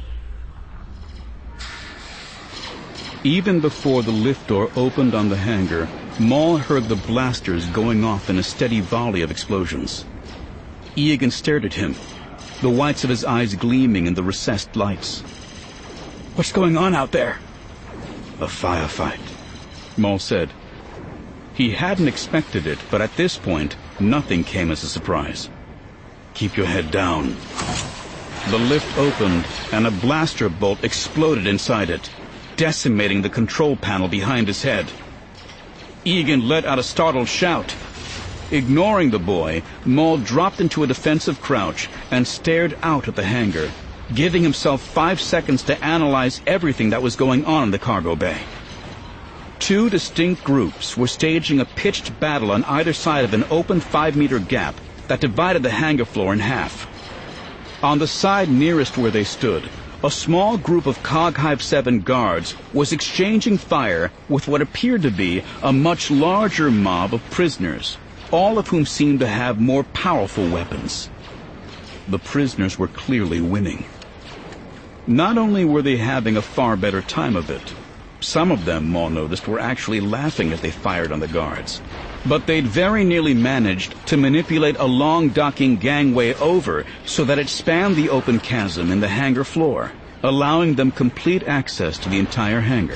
Even before the lift door opened on the hangar, Maul heard the blasters going off in a steady volley of explosions. Egan stared at him, the whites of his eyes gleaming in the recessed lights. What's going on out there? A firefight, Maul said. He hadn't expected it, but at this point, nothing came as a surprise. Keep your head down. The lift opened, and a blaster bolt exploded inside it, decimating the control panel behind his head. Egan let out a startled shout. Ignoring the boy, Maul dropped into a defensive crouch and stared out at the hangar, giving himself 5 seconds to analyze everything that was going on in the cargo bay. 2 distinct groups were staging a pitched battle on either side of an open 5-meter gap that divided the hangar floor in half. On the side nearest where they stood, a small group of Coghive 7 guards was exchanging fire with what appeared to be a much larger mob of prisoners, all of whom seemed to have more powerful weapons. The prisoners were clearly winning. Not only were they having a far better time of it, some of them, Maul noticed, were actually laughing as they fired on the guards. But they'd very nearly managed to manipulate a long docking gangway over so that it spanned the open chasm in the hangar floor, allowing them complete access to the entire hangar.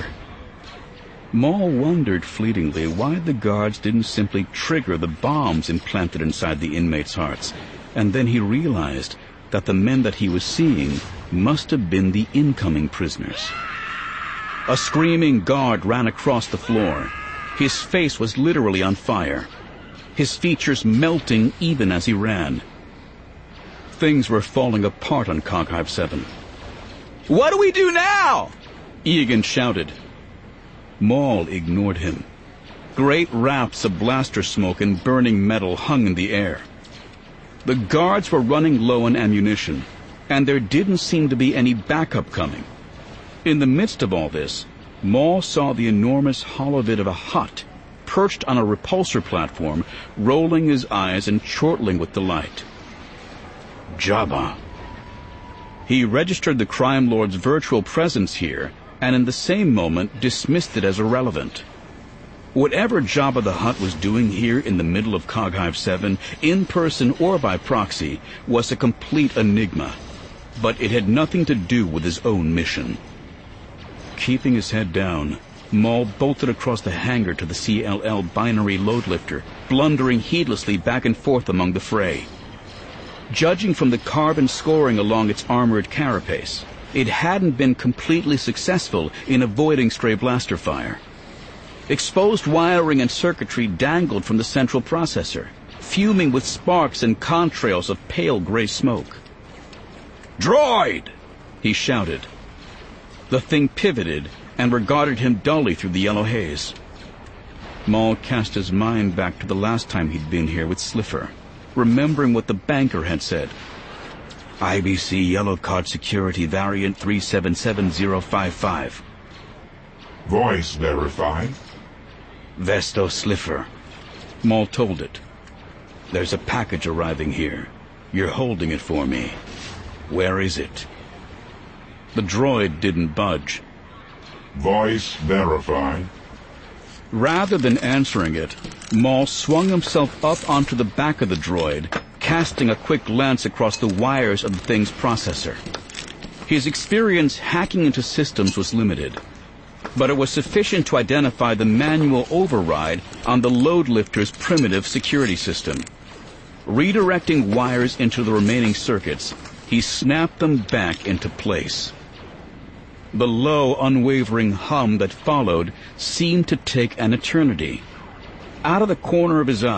Maul wondered fleetingly why the guards didn't simply trigger the bombs implanted inside the inmates' hearts, and then he realized that the men that he was seeing must have been the incoming prisoners. A screaming guard ran across the floor. His face was literally on fire, his features melting even as he ran. Things were falling apart on Coghive 7. "What do we do now?" Egan shouted. Maul ignored him. Great rafts of blaster smoke and burning metal hung in the air. The guards were running low on ammunition, and there didn't seem to be any backup coming. In the midst of all this, Maul saw the enormous holovid of a Hutt, perched on a repulsor platform, rolling his eyes and chortling with delight. Jabba. He registered the crime lord's virtual presence here, and in the same moment dismissed it as irrelevant. Whatever Jabba the Hutt was doing here in the middle of Coghive 7, in person or by proxy, was a complete enigma, but it had nothing to do with his own mission. Keeping his head down, Maul bolted across the hangar to the CLL binary load lifter, blundering heedlessly back and forth among the fray. Judging from the carbon scoring along its armored carapace, it hadn't been completely successful in avoiding stray blaster fire. Exposed wiring and circuitry dangled from the central processor, fuming with sparks and contrails of pale gray smoke. "Droid!" he shouted. The thing pivoted and regarded him dully through the yellow haze. Maul cast his mind back to the last time he'd been here with Slipher, remembering what the banker had said. IBC Yellow Card Security Variant 377055. Voice verified. Vesto Slipher. Maul told it. There's a package arriving here. You're holding it for me. Where is it? The droid didn't budge. Voice verified. Rather than answering it, Maul swung himself up onto the back of the droid, casting a quick glance across the wires of the thing's processor. His experience hacking into systems was limited, but it was sufficient to identify the manual override on the load lifter's primitive security system. Redirecting wires into the remaining circuits, he snapped them back into place. The low, unwavering hum that followed seemed to take an eternity. Out of the corner of his eye,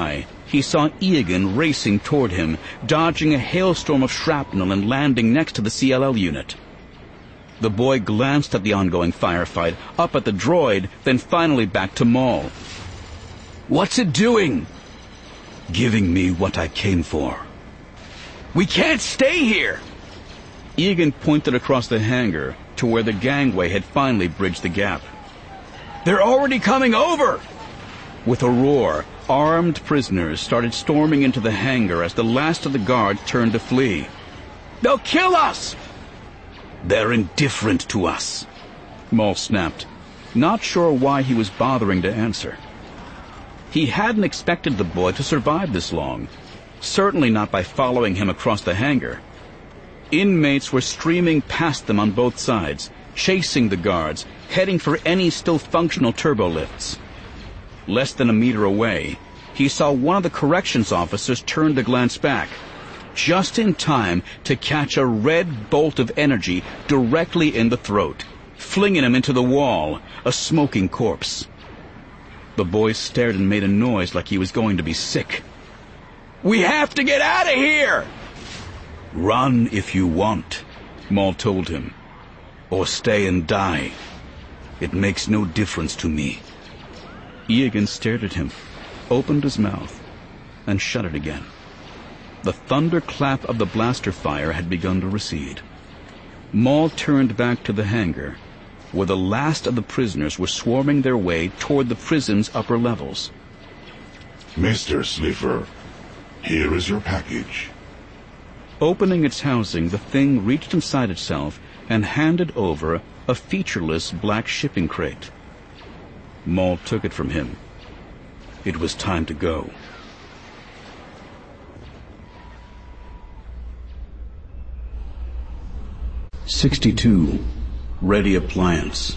he saw Egan racing toward him, dodging a hailstorm of shrapnel and landing next to the CLL unit. The boy glanced at the ongoing firefight, up at the droid, then finally back to Maul. "What's it doing?" "Giving me what I came for." "We can't stay here!" Egan pointed across the hangar to where the gangway had finally bridged the gap. "They're already coming over!" With a roar, armed prisoners started storming into the hangar as the last of the guard turned to flee. "They'll kill us!" "They're indifferent to us," Maul snapped, not sure why he was bothering to answer. He hadn't expected the boy to survive this long, certainly not by following him across the hangar. Inmates were streaming past them on both sides, chasing the guards, heading for any still functional turbolifts. Less than a meter away, he saw one of the corrections officers turn to glance back, just in time to catch a red bolt of energy directly in the throat, flinging him into the wall, a smoking corpse. The boy stared and made a noise like he was going to be sick. "We have to get out of here!" "Run if you want," Maul told him. "Or stay and die. It makes no difference to me." Egan stared at him, opened his mouth, and shut it again. The thunderclap of the blaster fire had begun to recede. Maul turned back to the hangar, where the last of the prisoners were swarming their way toward the prison's upper levels. Mr. Slipher, here is your package. Opening its housing, the thing reached inside itself and handed over a featureless black shipping crate. Maul took it from him. It was time to go. "62. Ready appliance."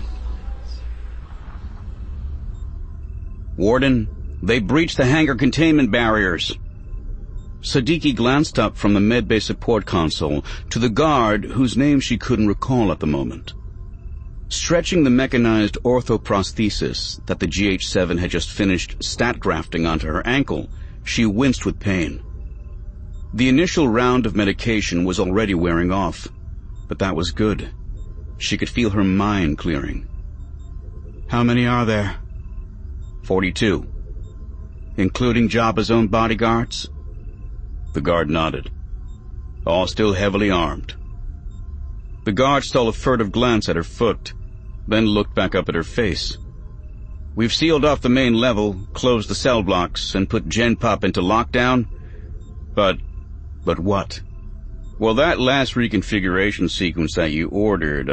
"Warden, they breached the hangar containment barriers." Siddiqui glanced up from the medbay support console to the guard whose name she couldn't recall at the moment. Stretching the mechanized orthoprosthesis that the GH-7 had just finished stat grafting onto her ankle, she winced with pain. The initial round of medication was already wearing off, but that was good. She could feel her mind clearing. "How many are there?" 42. "Including Jabba's own bodyguards?" The guard nodded. "All still heavily armed." The guard stole a furtive glance at her foot, then looked back up at her face. "We've sealed off the main level, closed the cell blocks, and put Gen-Pop into lockdown. But what?" "Well, that last reconfiguration sequence that you ordered,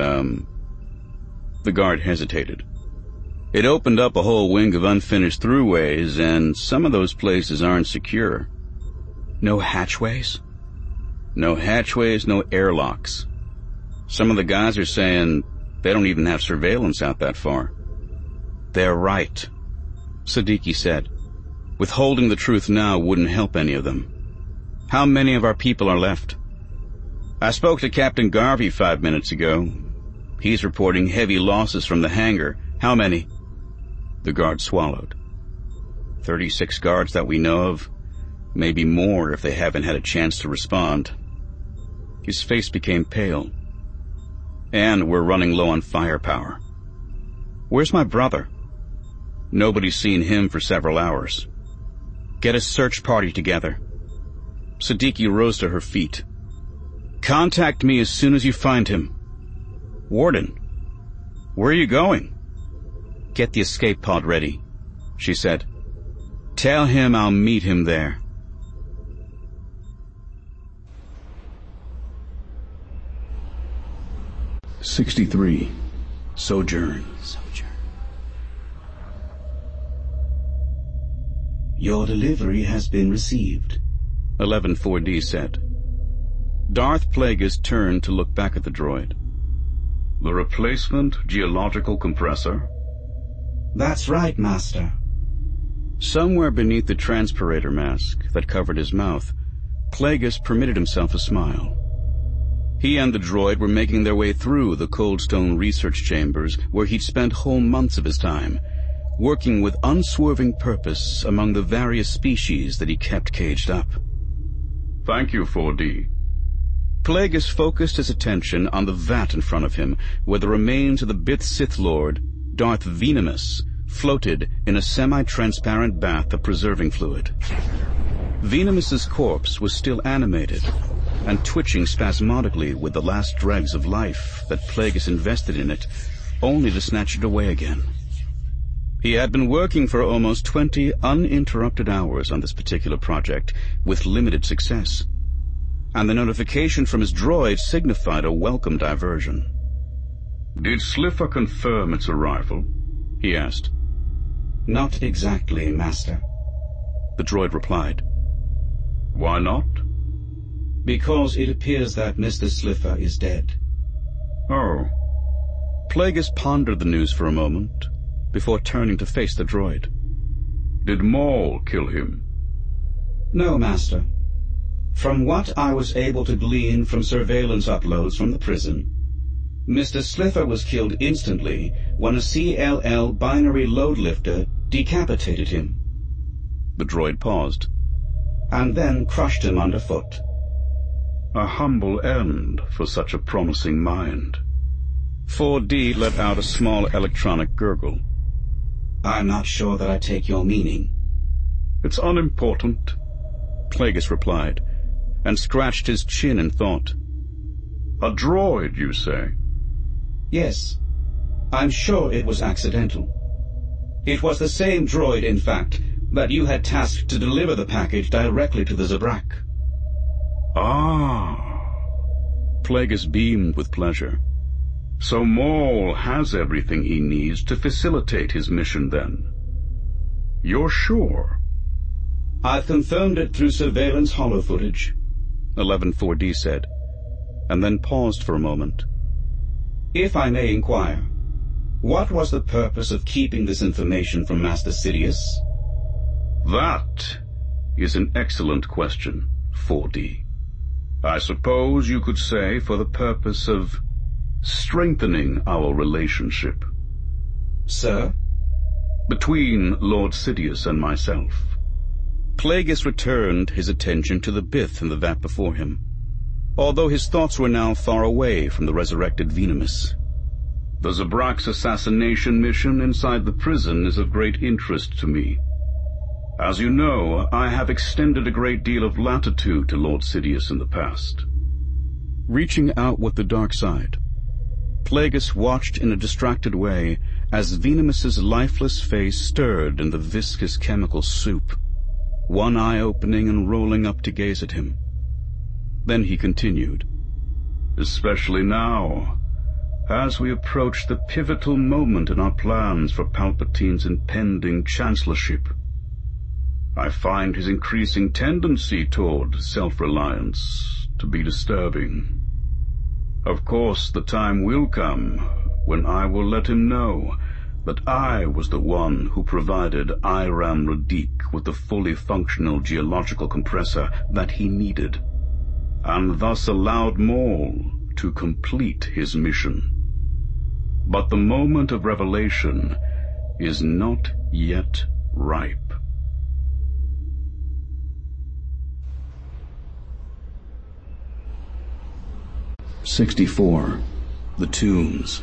The guard hesitated. "It opened up a whole wing of unfinished throughways, and some of those places aren't secure." "No hatchways?" "No hatchways, no airlocks. Some of the guys are saying they don't even have surveillance out that far." "They're right," Siddiqui said. Withholding the truth now wouldn't help any of them. "How many of our people are left?" "I spoke to Captain Garvey 5 minutes ago. He's reporting heavy losses from the hangar." "How many?" The guard swallowed. 36 guards that we know of. Maybe more if they haven't had a chance to respond. His face became pale. "And we're running low on firepower." "Where's my brother?" "Nobody's seen him for several hours." "Get a search party together." Siddiqui rose to her feet. "Contact me as soon as you find him." "Warden, where are you going?" "Get the escape pod ready," she said. "Tell him I'll meet him there." 63. Sojourn. "Your delivery has been received," 11-4D said. Darth Plagueis turned to look back at the droid. "The replacement geological compressor?" "That's right, Master." Somewhere beneath the transpirator mask that covered his mouth, Plagueis permitted himself a smile. He and the droid were making their way through the Coldstone research chambers where he'd spent whole months of his time, working with unswerving purpose among the various species that he kept caged up. Thank you, 4D. Plagueis focused his attention on the vat in front of him, where the remains of the Bith Sith Lord, Darth Venomius, floated in a semi-transparent bath of preserving fluid. Venomius's corpse was still animated and twitching spasmodically with the last dregs of life that Plagueis invested in it, only to snatch it away again. He had been working for almost 20 uninterrupted hours on this particular project, with limited success, and the notification from his droid signified a welcome diversion. Did Slipher confirm its arrival? He asked. Not exactly, Master. The droid replied. Why not? Because it appears that Mr. Slipher is dead. Oh. Plagueis pondered the news for a moment, before turning to face the droid. Did Maul kill him? No, Master. From what I was able to glean from surveillance uploads from the prison, Mr. Slipher was killed instantly when a CLL binary load lifter decapitated him. The droid paused. And then crushed him underfoot. A humble end for such a promising mind. 4D let out a small electronic gurgle. I'm not sure that I take your meaning. It's unimportant, Plagueis replied, and scratched his chin in thought. A droid, you say? Yes. I'm sure it was accidental. It was the same droid, in fact, that you had tasked to deliver the package directly to the Zabrak. Ah. Plagueis beamed with pleasure. So Maul has everything he needs to facilitate his mission, then? You're sure? I've confirmed it through surveillance holo footage, 11-4D said, and then paused for a moment. If I may inquire, what was the purpose of keeping this information from Master Sidious? That is an excellent question, 4D. I suppose you could say for the purpose of strengthening our relationship. Sir? Between Lord Sidious and myself. Plagueis returned his attention to the Bith in the vat before him, although his thoughts were now far away from the resurrected Venomius. The Zabrak's assassination mission inside the prison is of great interest to me. As you know, I have extended a great deal of latitude to Lord Sidious in the past. Reaching out with the dark side, Plagueis watched in a distracted way as Venomius's lifeless face stirred in the viscous chemical soup, one eye opening and rolling up to gaze at him. Then he continued, Especially now, as we approach the pivotal moment in our plans for Palpatine's impending chancellorship. I find his increasing tendency toward self-reliance to be disturbing. Of course, the time will come when I will let him know that I was the one who provided Iram Radiq with the fully functional geological compressor that he needed, and thus allowed Maul to complete his mission. But the moment of revelation is not yet ripe. '64. The Tombs.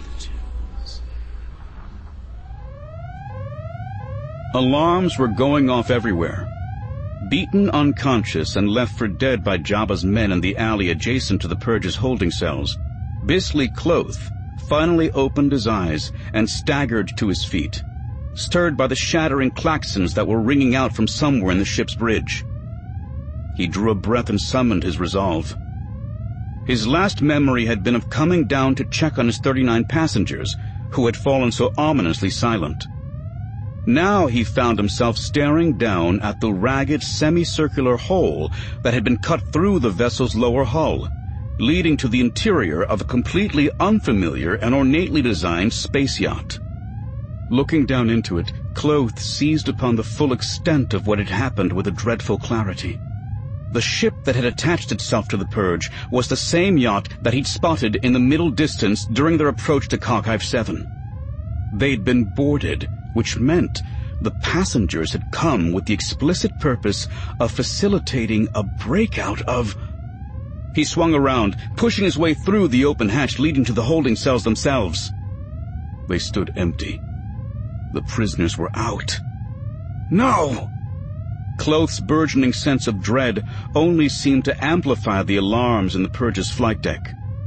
Alarms were going off everywhere. Beaten unconscious and left for dead by Jabba's men in the alley adjacent to the Purge's holding cells, Bisley Kloth finally opened his eyes and staggered to his feet, stirred by the shattering klaxons that were ringing out from somewhere in the ship's bridge. He drew a breath and summoned his resolve. His last memory had been of coming down to check on his 39 passengers, who had fallen so ominously silent. Now he found himself staring down at the ragged semicircular hole that had been cut through the vessel's lower hull, leading to the interior of a completely unfamiliar and ornately designed space yacht. Looking down into it, Kloth seized upon the full extent of what had happened with a dreadful clarity. The ship that had attached itself to the Purge was the same yacht that he'd spotted in the middle distance during their approach to Coghive 7. They'd been boarded which meant the passengers had come with the explicit purpose of facilitating a breakout of... He swung around, pushing his way through the open hatch leading to the holding cells themselves. They stood empty. The prisoners were out. No! Kloth's burgeoning sense of dread only seemed to amplify the alarms in the Purge's flight deck.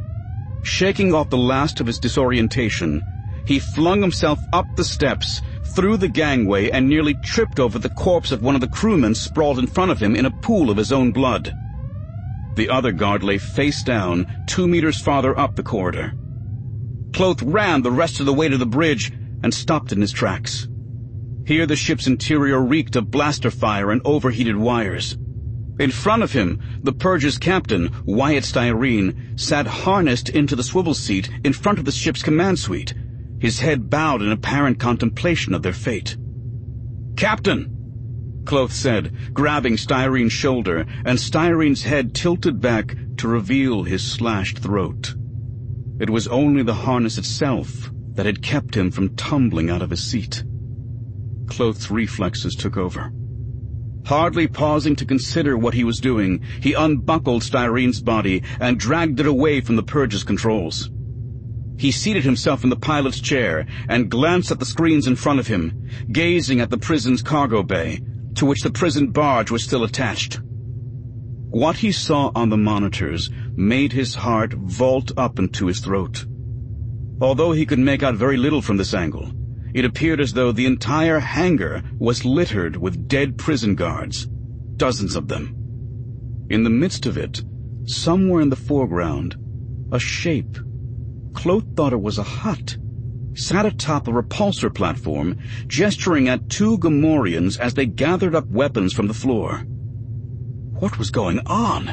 Shaking off the last of his disorientation, he flung himself up the steps, through the gangway, and nearly tripped over the corpse of one of the crewmen sprawled in front of him in a pool of his own blood. The other guard lay face down, 2 meters farther up the corridor. Kloth ran the rest of the way to the bridge and stopped in his tracks. Here the ship's interior reeked of blaster fire and overheated wires. In front of him, the Purge's captain, Wyatt Styrene, sat harnessed into the swivel seat in front of the ship's command suite, his head bowed in apparent contemplation of their fate. "Captain!" Kloth said, grabbing Styrene's shoulder, and Styrene's head tilted back to reveal his slashed throat. It was only the harness itself that had kept him from tumbling out of his seat. Kloth's reflexes took over. Hardly pausing to consider what he was doing, he unbuckled Styrene's body and dragged it away from the Purge's controls. He seated himself in the pilot's chair and glanced at the screens in front of him, gazing at the prison's cargo bay, to which the prison barge was still attached. What he saw on the monitors made his heart vault up into his throat. Although he could make out very little from this angle, it appeared as though the entire hangar was littered with dead prison guards, dozens of them. In the midst of it, somewhere in the foreground, a shape, Kloth thought it was a hut, sat atop a repulsor platform, gesturing at 2 Gamorreans as they gathered up weapons from the floor. What was going on?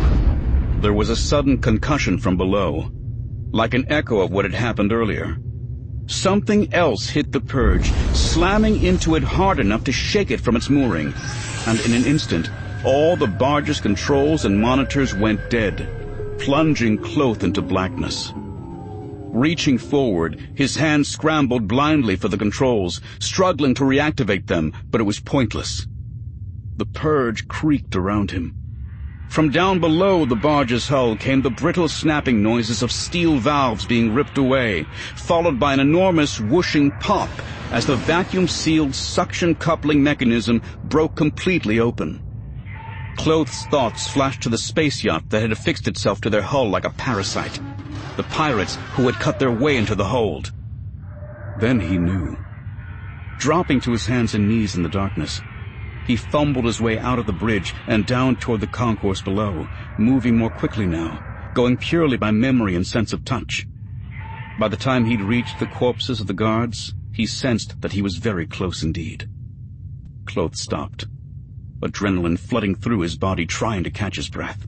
There was a sudden concussion from below, like an echo of what had happened earlier. Something else hit the Purge, slamming into it hard enough to shake it from its mooring, and in an instant, all the barge's controls and monitors went dead, plunging Kloth into blackness. Reaching forward, his hands scrambled blindly for the controls, struggling to reactivate them, but it was pointless. The Purge creaked around him. From down below the barge's hull came the brittle snapping noises of steel valves being ripped away, followed by an enormous whooshing pop as the vacuum-sealed suction coupling mechanism broke completely open. Kloth's thoughts flashed to the space yacht that had affixed itself to their hull like a parasite, the pirates who had cut their way into the hold. Then he knew. Dropping to his hands and knees in the darkness, he fumbled his way out of the bridge and down toward the concourse below, moving more quickly now, going purely by memory and sense of touch. By the time he'd reached the corpses of the guards, he sensed that he was very close indeed. Kloth stopped, adrenaline flooding through his body, trying to catch his breath.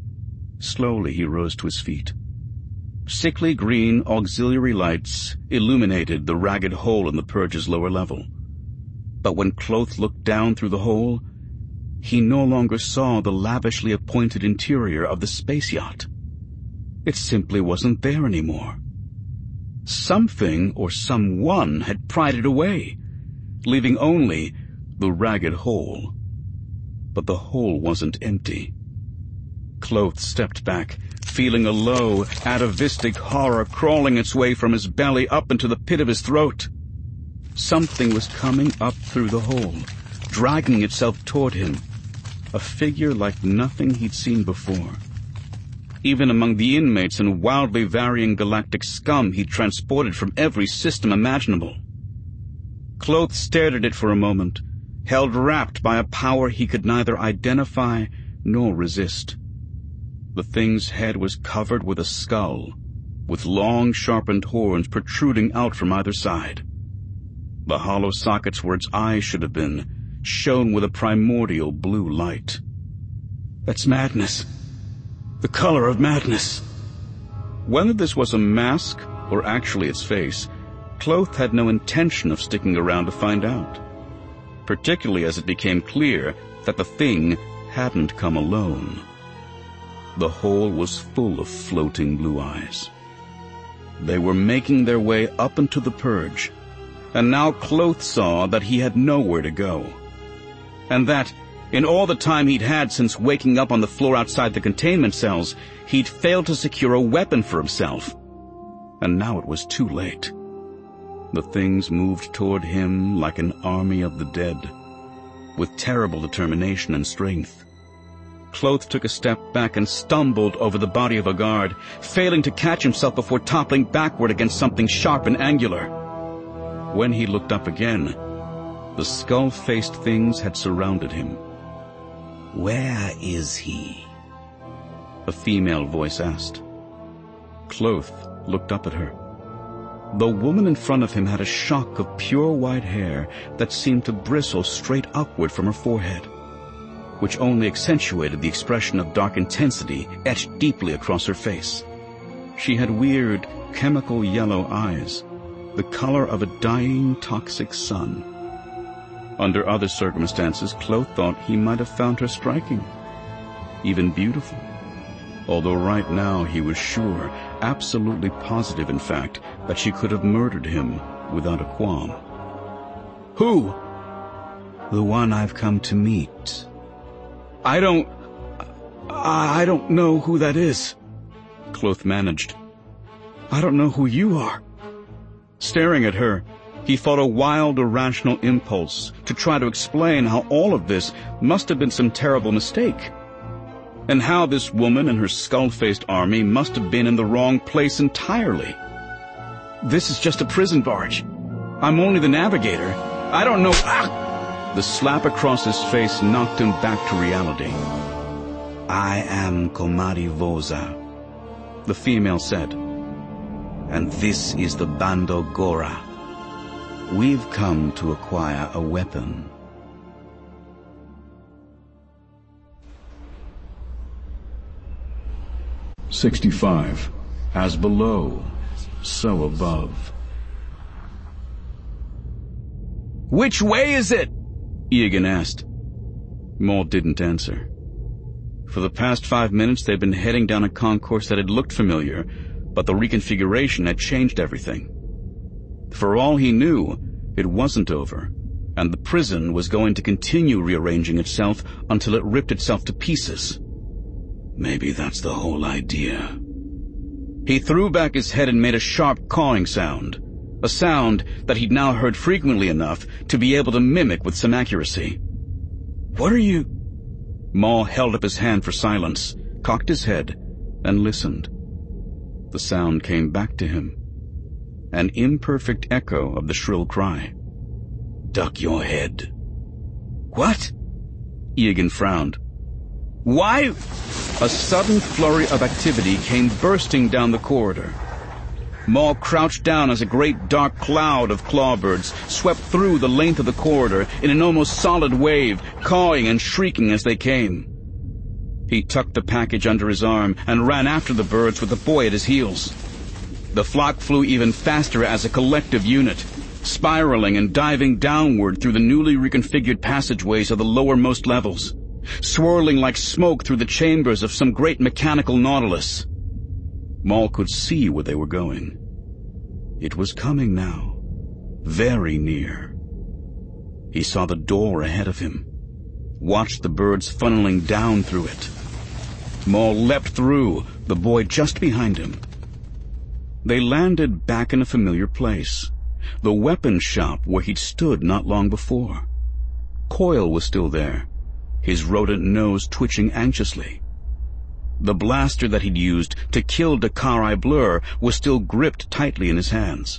Slowly he rose to his feet. Sickly green auxiliary lights illuminated the ragged hole in the Purge's lower level. But when Kloth looked down through the hole, he no longer saw the lavishly appointed interior of the space yacht. It simply wasn't there anymore. Something or someone had pried it away, leaving only the ragged hole. But the hole wasn't empty. Kloth stepped back, feeling a low, atavistic horror crawling its way from his belly up into the pit of his throat. Something was coming up through the hole, dragging itself toward him, a figure like nothing he'd seen before. Even among the inmates and wildly varying galactic scum he'd transported from every system imaginable. Kloth stared at it for a moment, held rapt by a power he could neither identify nor resist. The thing's head was covered with a skull, with long, sharpened horns protruding out from either side. The hollow sockets where its eyes should have been shone with a primordial blue light. That's madness. The color of madness. Whether this was a mask or actually its face, Kloth had no intention of sticking around to find out, particularly as it became clear that the thing hadn't come alone. The hole was full of floating blue eyes. They were making their way up into the Purge, And now Kloth saw that he had nowhere to go. And that, in all the time he'd had since waking up on the floor outside the containment cells, he'd failed to secure a weapon for himself. And now it was too late. The things moved toward him like an army of the dead, with terrible determination and strength. Kloth took a step back and stumbled over the body of a guard, failing to catch himself before toppling backward against something sharp and angular. When he looked up again, the skull-faced things had surrounded him. "Where is he?" a female voice asked. Kloth looked up at her. The woman in front of him had a shock of pure white hair that seemed to bristle straight upward from her forehead, which only accentuated the expression of dark intensity etched deeply across her face. She had weird, chemical yellow eyes, the color of a dying, toxic sun. Under other circumstances, Kloth thought he might have found her striking, even beautiful, although right now he was sure, absolutely positive in fact, that she could have murdered him without a qualm. "Who?" "The one I've come to meet." I don't know who that is," Kloth managed. "I don't know who you are." Staring at her, he fought a wild, irrational impulse to try to explain how all of this must have been some terrible mistake, and how this woman and her skull-faced army must have been in the wrong place entirely. "This is just a prison barge. I'm only the navigator. I don't know." The slap across his face knocked him back to reality. "I am Komari Voza," the female said. "and this is the Bando Gora. We've come to acquire a weapon." "65. As below, so above." "Which way is it?" Egan asked. Maul didn't answer. For the past 5 minutes they'd been heading down a concourse that had looked familiar, but the reconfiguration had changed everything. For all he knew, it wasn't over, and the prison was going to continue rearranging itself until it ripped itself to pieces. Maybe that's the whole idea. He threw back his head and made a sharp cawing sound, a sound that he'd now heard frequently enough to be able to mimic with some accuracy. "What are you—" Maul held up his hand for silence, cocked his head, and listened. The sound came back to him, an imperfect echo of the shrill cry. "Duck your head." "What?" Egan frowned. "Why?" A sudden flurry of activity came bursting down the corridor. Maul crouched down as a great dark cloud of clawbirds swept through the length of the corridor in an almost solid wave, cawing and shrieking as they came. He tucked the package under his arm and ran after the birds with the boy at his heels. The flock flew even faster as a collective unit, spiraling and diving downward through the newly reconfigured passageways of the lowermost levels, swirling like smoke through the chambers of some great mechanical nautilus. Maul could see where they were going. It was coming now, very near. He saw the door ahead of him, watched the birds funneling down through it. Maul leapt through, the boy just behind him. They landed back in a familiar place, the weapons shop where he'd stood not long before. Coil was still there, his rodent nose twitching anxiously. The blaster that he'd used to kill Dakarai Blur was still gripped tightly in his hands.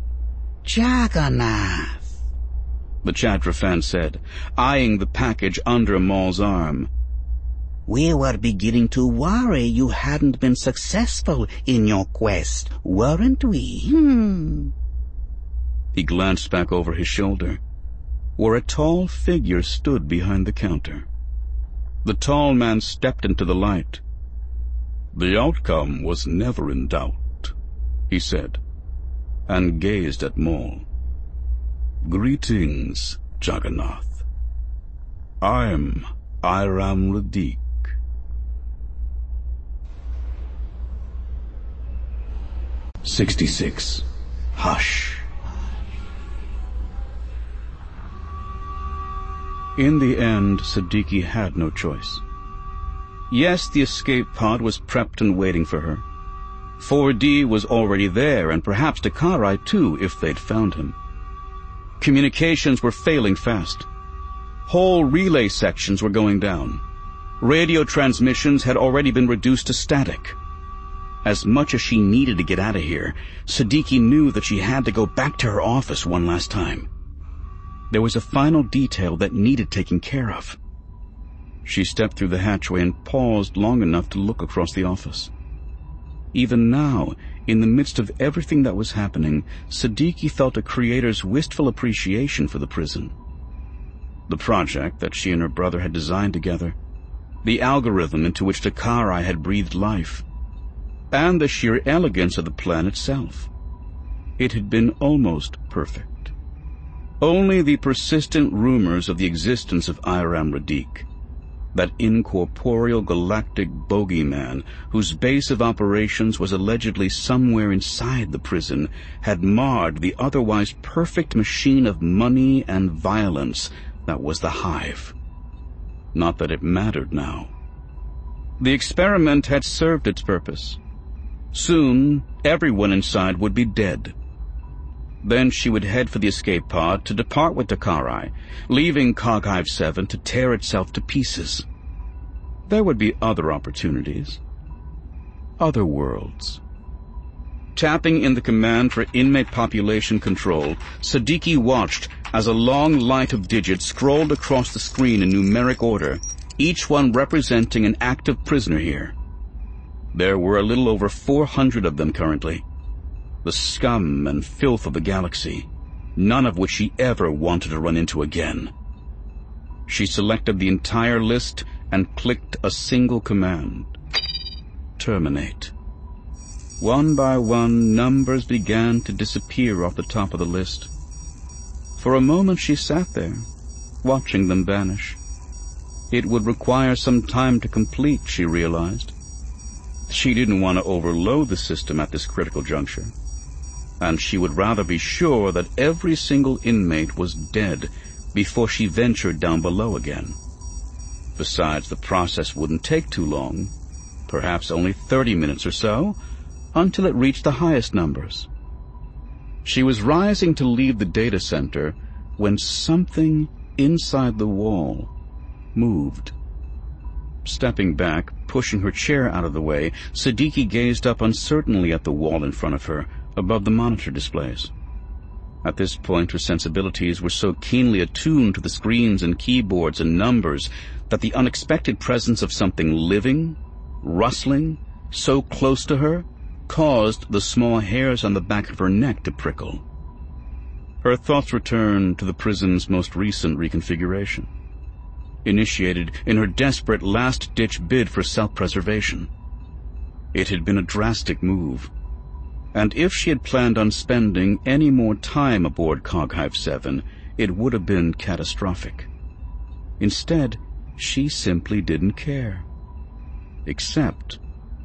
"Jagannath," the Chadrafan said, eyeing the package under Maul's arm. "We were beginning to worry you hadn't been successful in your quest, weren't we?" He glanced back over his shoulder, where a tall figure stood behind the counter. The tall man stepped into the light. "The outcome was never in doubt," he said, and gazed at Maul. "Greetings, Jagannath. I'm Iram Radiq." 66. Hush. In the end, Siddiqui had no choice. Yes, the escape pod was prepped and waiting for her. 4D was already there, and perhaps Dakarai too, if they'd found him. Communications were failing fast. Whole relay sections were going down. Radio transmissions had already been reduced to static. As much as she needed to get out of here, Siddiqui knew that she had to go back to her office one last time. There was a final detail that needed taking care of. She stepped through the hatchway and paused long enough to look across the office. Even now, in the midst of everything that was happening, Siddiqui felt a creator's wistful appreciation for the prison. The project that she and her brother had designed together, the algorithm into which Dakarai had breathed life, and the sheer elegance of the plan itself. It had been almost perfect. Only the persistent rumors of the existence of Iram Radique, that incorporeal galactic bogeyman whose base of operations was allegedly somewhere inside the prison, had marred the otherwise perfect machine of money and violence that was the Hive. Not that it mattered now. The experiment had served its purpose. Soon, everyone inside would be dead. Then she would head for the escape pod to depart with Dakarai, leaving Coghive 7 to tear itself to pieces. There would be other opportunities. Other worlds. Tapping in the command for inmate population control, Siddiqui watched as a long light of digits scrolled across the screen in numeric order, each one representing an active prisoner here. There were a little over 400 of them currently. The scum and filth of the galaxy, none of which she ever wanted to run into again. She selected the entire list and clicked a single command. Terminate. One by one, numbers began to disappear off the top of the list. For a moment she sat there, watching them vanish. It would require some time to complete, she realized. She didn't want to overload the system at this critical juncture, and she would rather be sure that every single inmate was dead before she ventured down below again. Besides, the process wouldn't take too long, perhaps only 30 minutes or so, until it reached the highest numbers. She was rising to leave the data center when something inside the wall moved. Stepping back, pushing her chair out of the way, Siddiqui gazed up uncertainly at the wall in front of her, above the monitor displays. At this point, her sensibilities were so keenly attuned to the screens and keyboards and numbers that the unexpected presence of something living, rustling, so close to her, caused the small hairs on the back of her neck to prickle. Her thoughts returned to the prison's most recent reconfiguration, initiated in her desperate last-ditch bid for self-preservation. It had been a drastic move, and if she had planned on spending any more time aboard Coghive 7, it would have been catastrophic. Instead, she simply didn't care. Except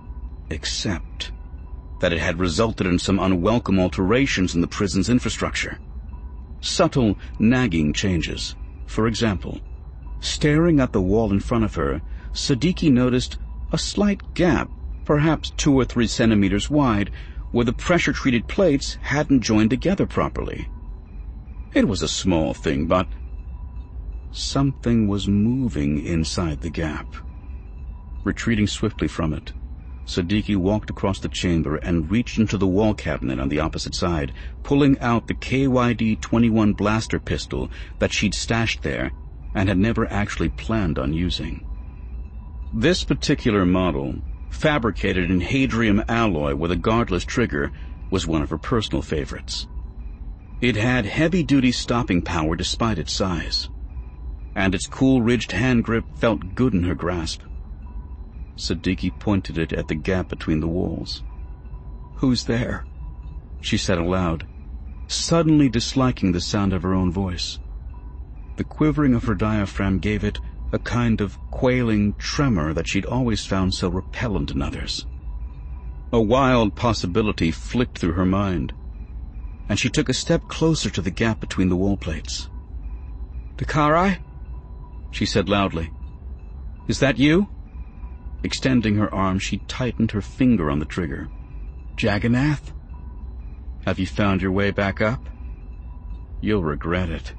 that it had resulted in some unwelcome alterations in the prison's infrastructure. Subtle, nagging changes. For example, staring at the wall in front of her, Siddiqui noticed a slight gap, perhaps 2 or 3 centimeters wide, where the pressure-treated plates hadn't joined together properly. It was a small thing, but something was moving inside the gap. Retreating swiftly from it, Siddiqui walked across the chamber and reached into the wall cabinet on the opposite side, pulling out the KYD-21 blaster pistol that she'd stashed there and had never actually planned on using. This particular model, fabricated in hadrium alloy with a guardless trigger, was one of her personal favorites. It had heavy-duty stopping power despite its size, and its cool-ridged hand grip felt good in her grasp. Siddiqui pointed it at the gap between the walls. "Who's there?" she said aloud, suddenly disliking the sound of her own voice. The quivering of her diaphragm gave it a kind of quailing tremor that she'd always found so repellent in others. A wild possibility flicked through her mind, and she took a step closer to the gap between the wall plates. "Dakarai?" she said loudly. "Is that you?" Extending her arm, she tightened her finger on the trigger. "Jagannath? Have you found your way back up? You'll regret it.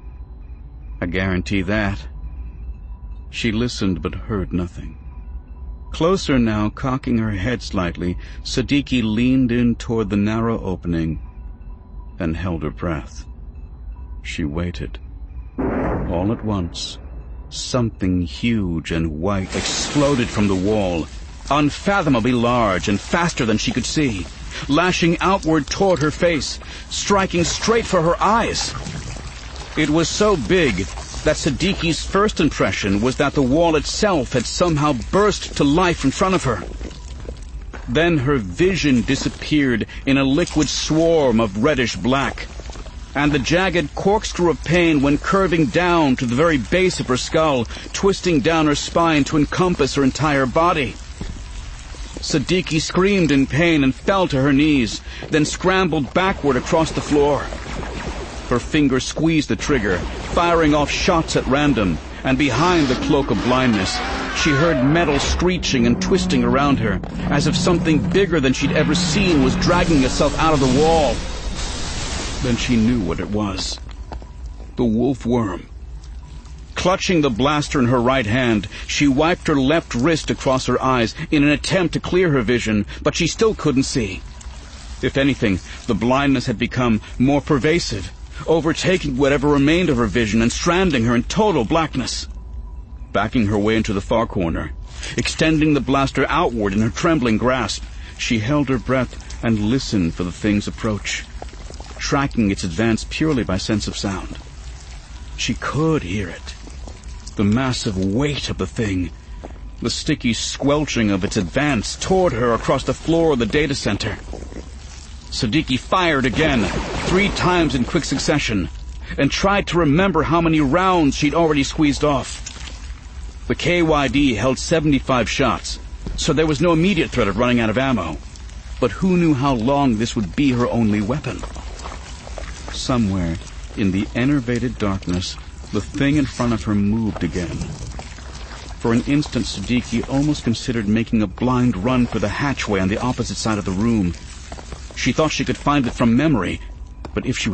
I guarantee that." She listened but heard nothing. Closer now, cocking her head slightly, Siddiqui leaned in toward the narrow opening and held her breath. She waited. All at once, something huge and white exploded from the wall, unfathomably large and faster than she could see, lashing outward toward her face, striking straight for her eyes. It was so big that Siddiqui's first impression was that the wall itself had somehow burst to life in front of her. Then her vision disappeared in a liquid swarm of reddish black, and the jagged corkscrew of pain went curving down to the very base of her skull, twisting down her spine to encompass her entire body. Siddiqui screamed in pain and fell to her knees, then scrambled backward across the floor. Her fingers squeezed the trigger, firing off shots at random, and behind the cloak of blindness, she heard metal screeching and twisting around her, as if something bigger than she'd ever seen was dragging itself out of the wall. Then she knew what it was. The wolf worm. Clutching the blaster in her right hand, she wiped her left wrist across her eyes in an attempt to clear her vision, but she still couldn't see. If anything, the blindness had become more pervasive, overtaking whatever remained of her vision and stranding her in total blackness. Backing her way into the far corner, extending the blaster outward in her trembling grasp, she held her breath and listened for the thing's approach, tracking its advance purely by sense of sound. She could hear it. The massive weight of the thing, the sticky squelching of its advance toward her across the floor of the data center. Siddiqui fired again, 3 times in quick succession, and tried to remember how many rounds she'd already squeezed off. The KYD held 75 shots, so there was no immediate threat of running out of ammo. But who knew how long this would be her only weapon? Somewhere in the enervated darkness, the thing in front of her moved again. For an instant, Siddiqui almost considered making a blind run for the hatchway on the opposite side of the room. She thought she could find it from memory, but if she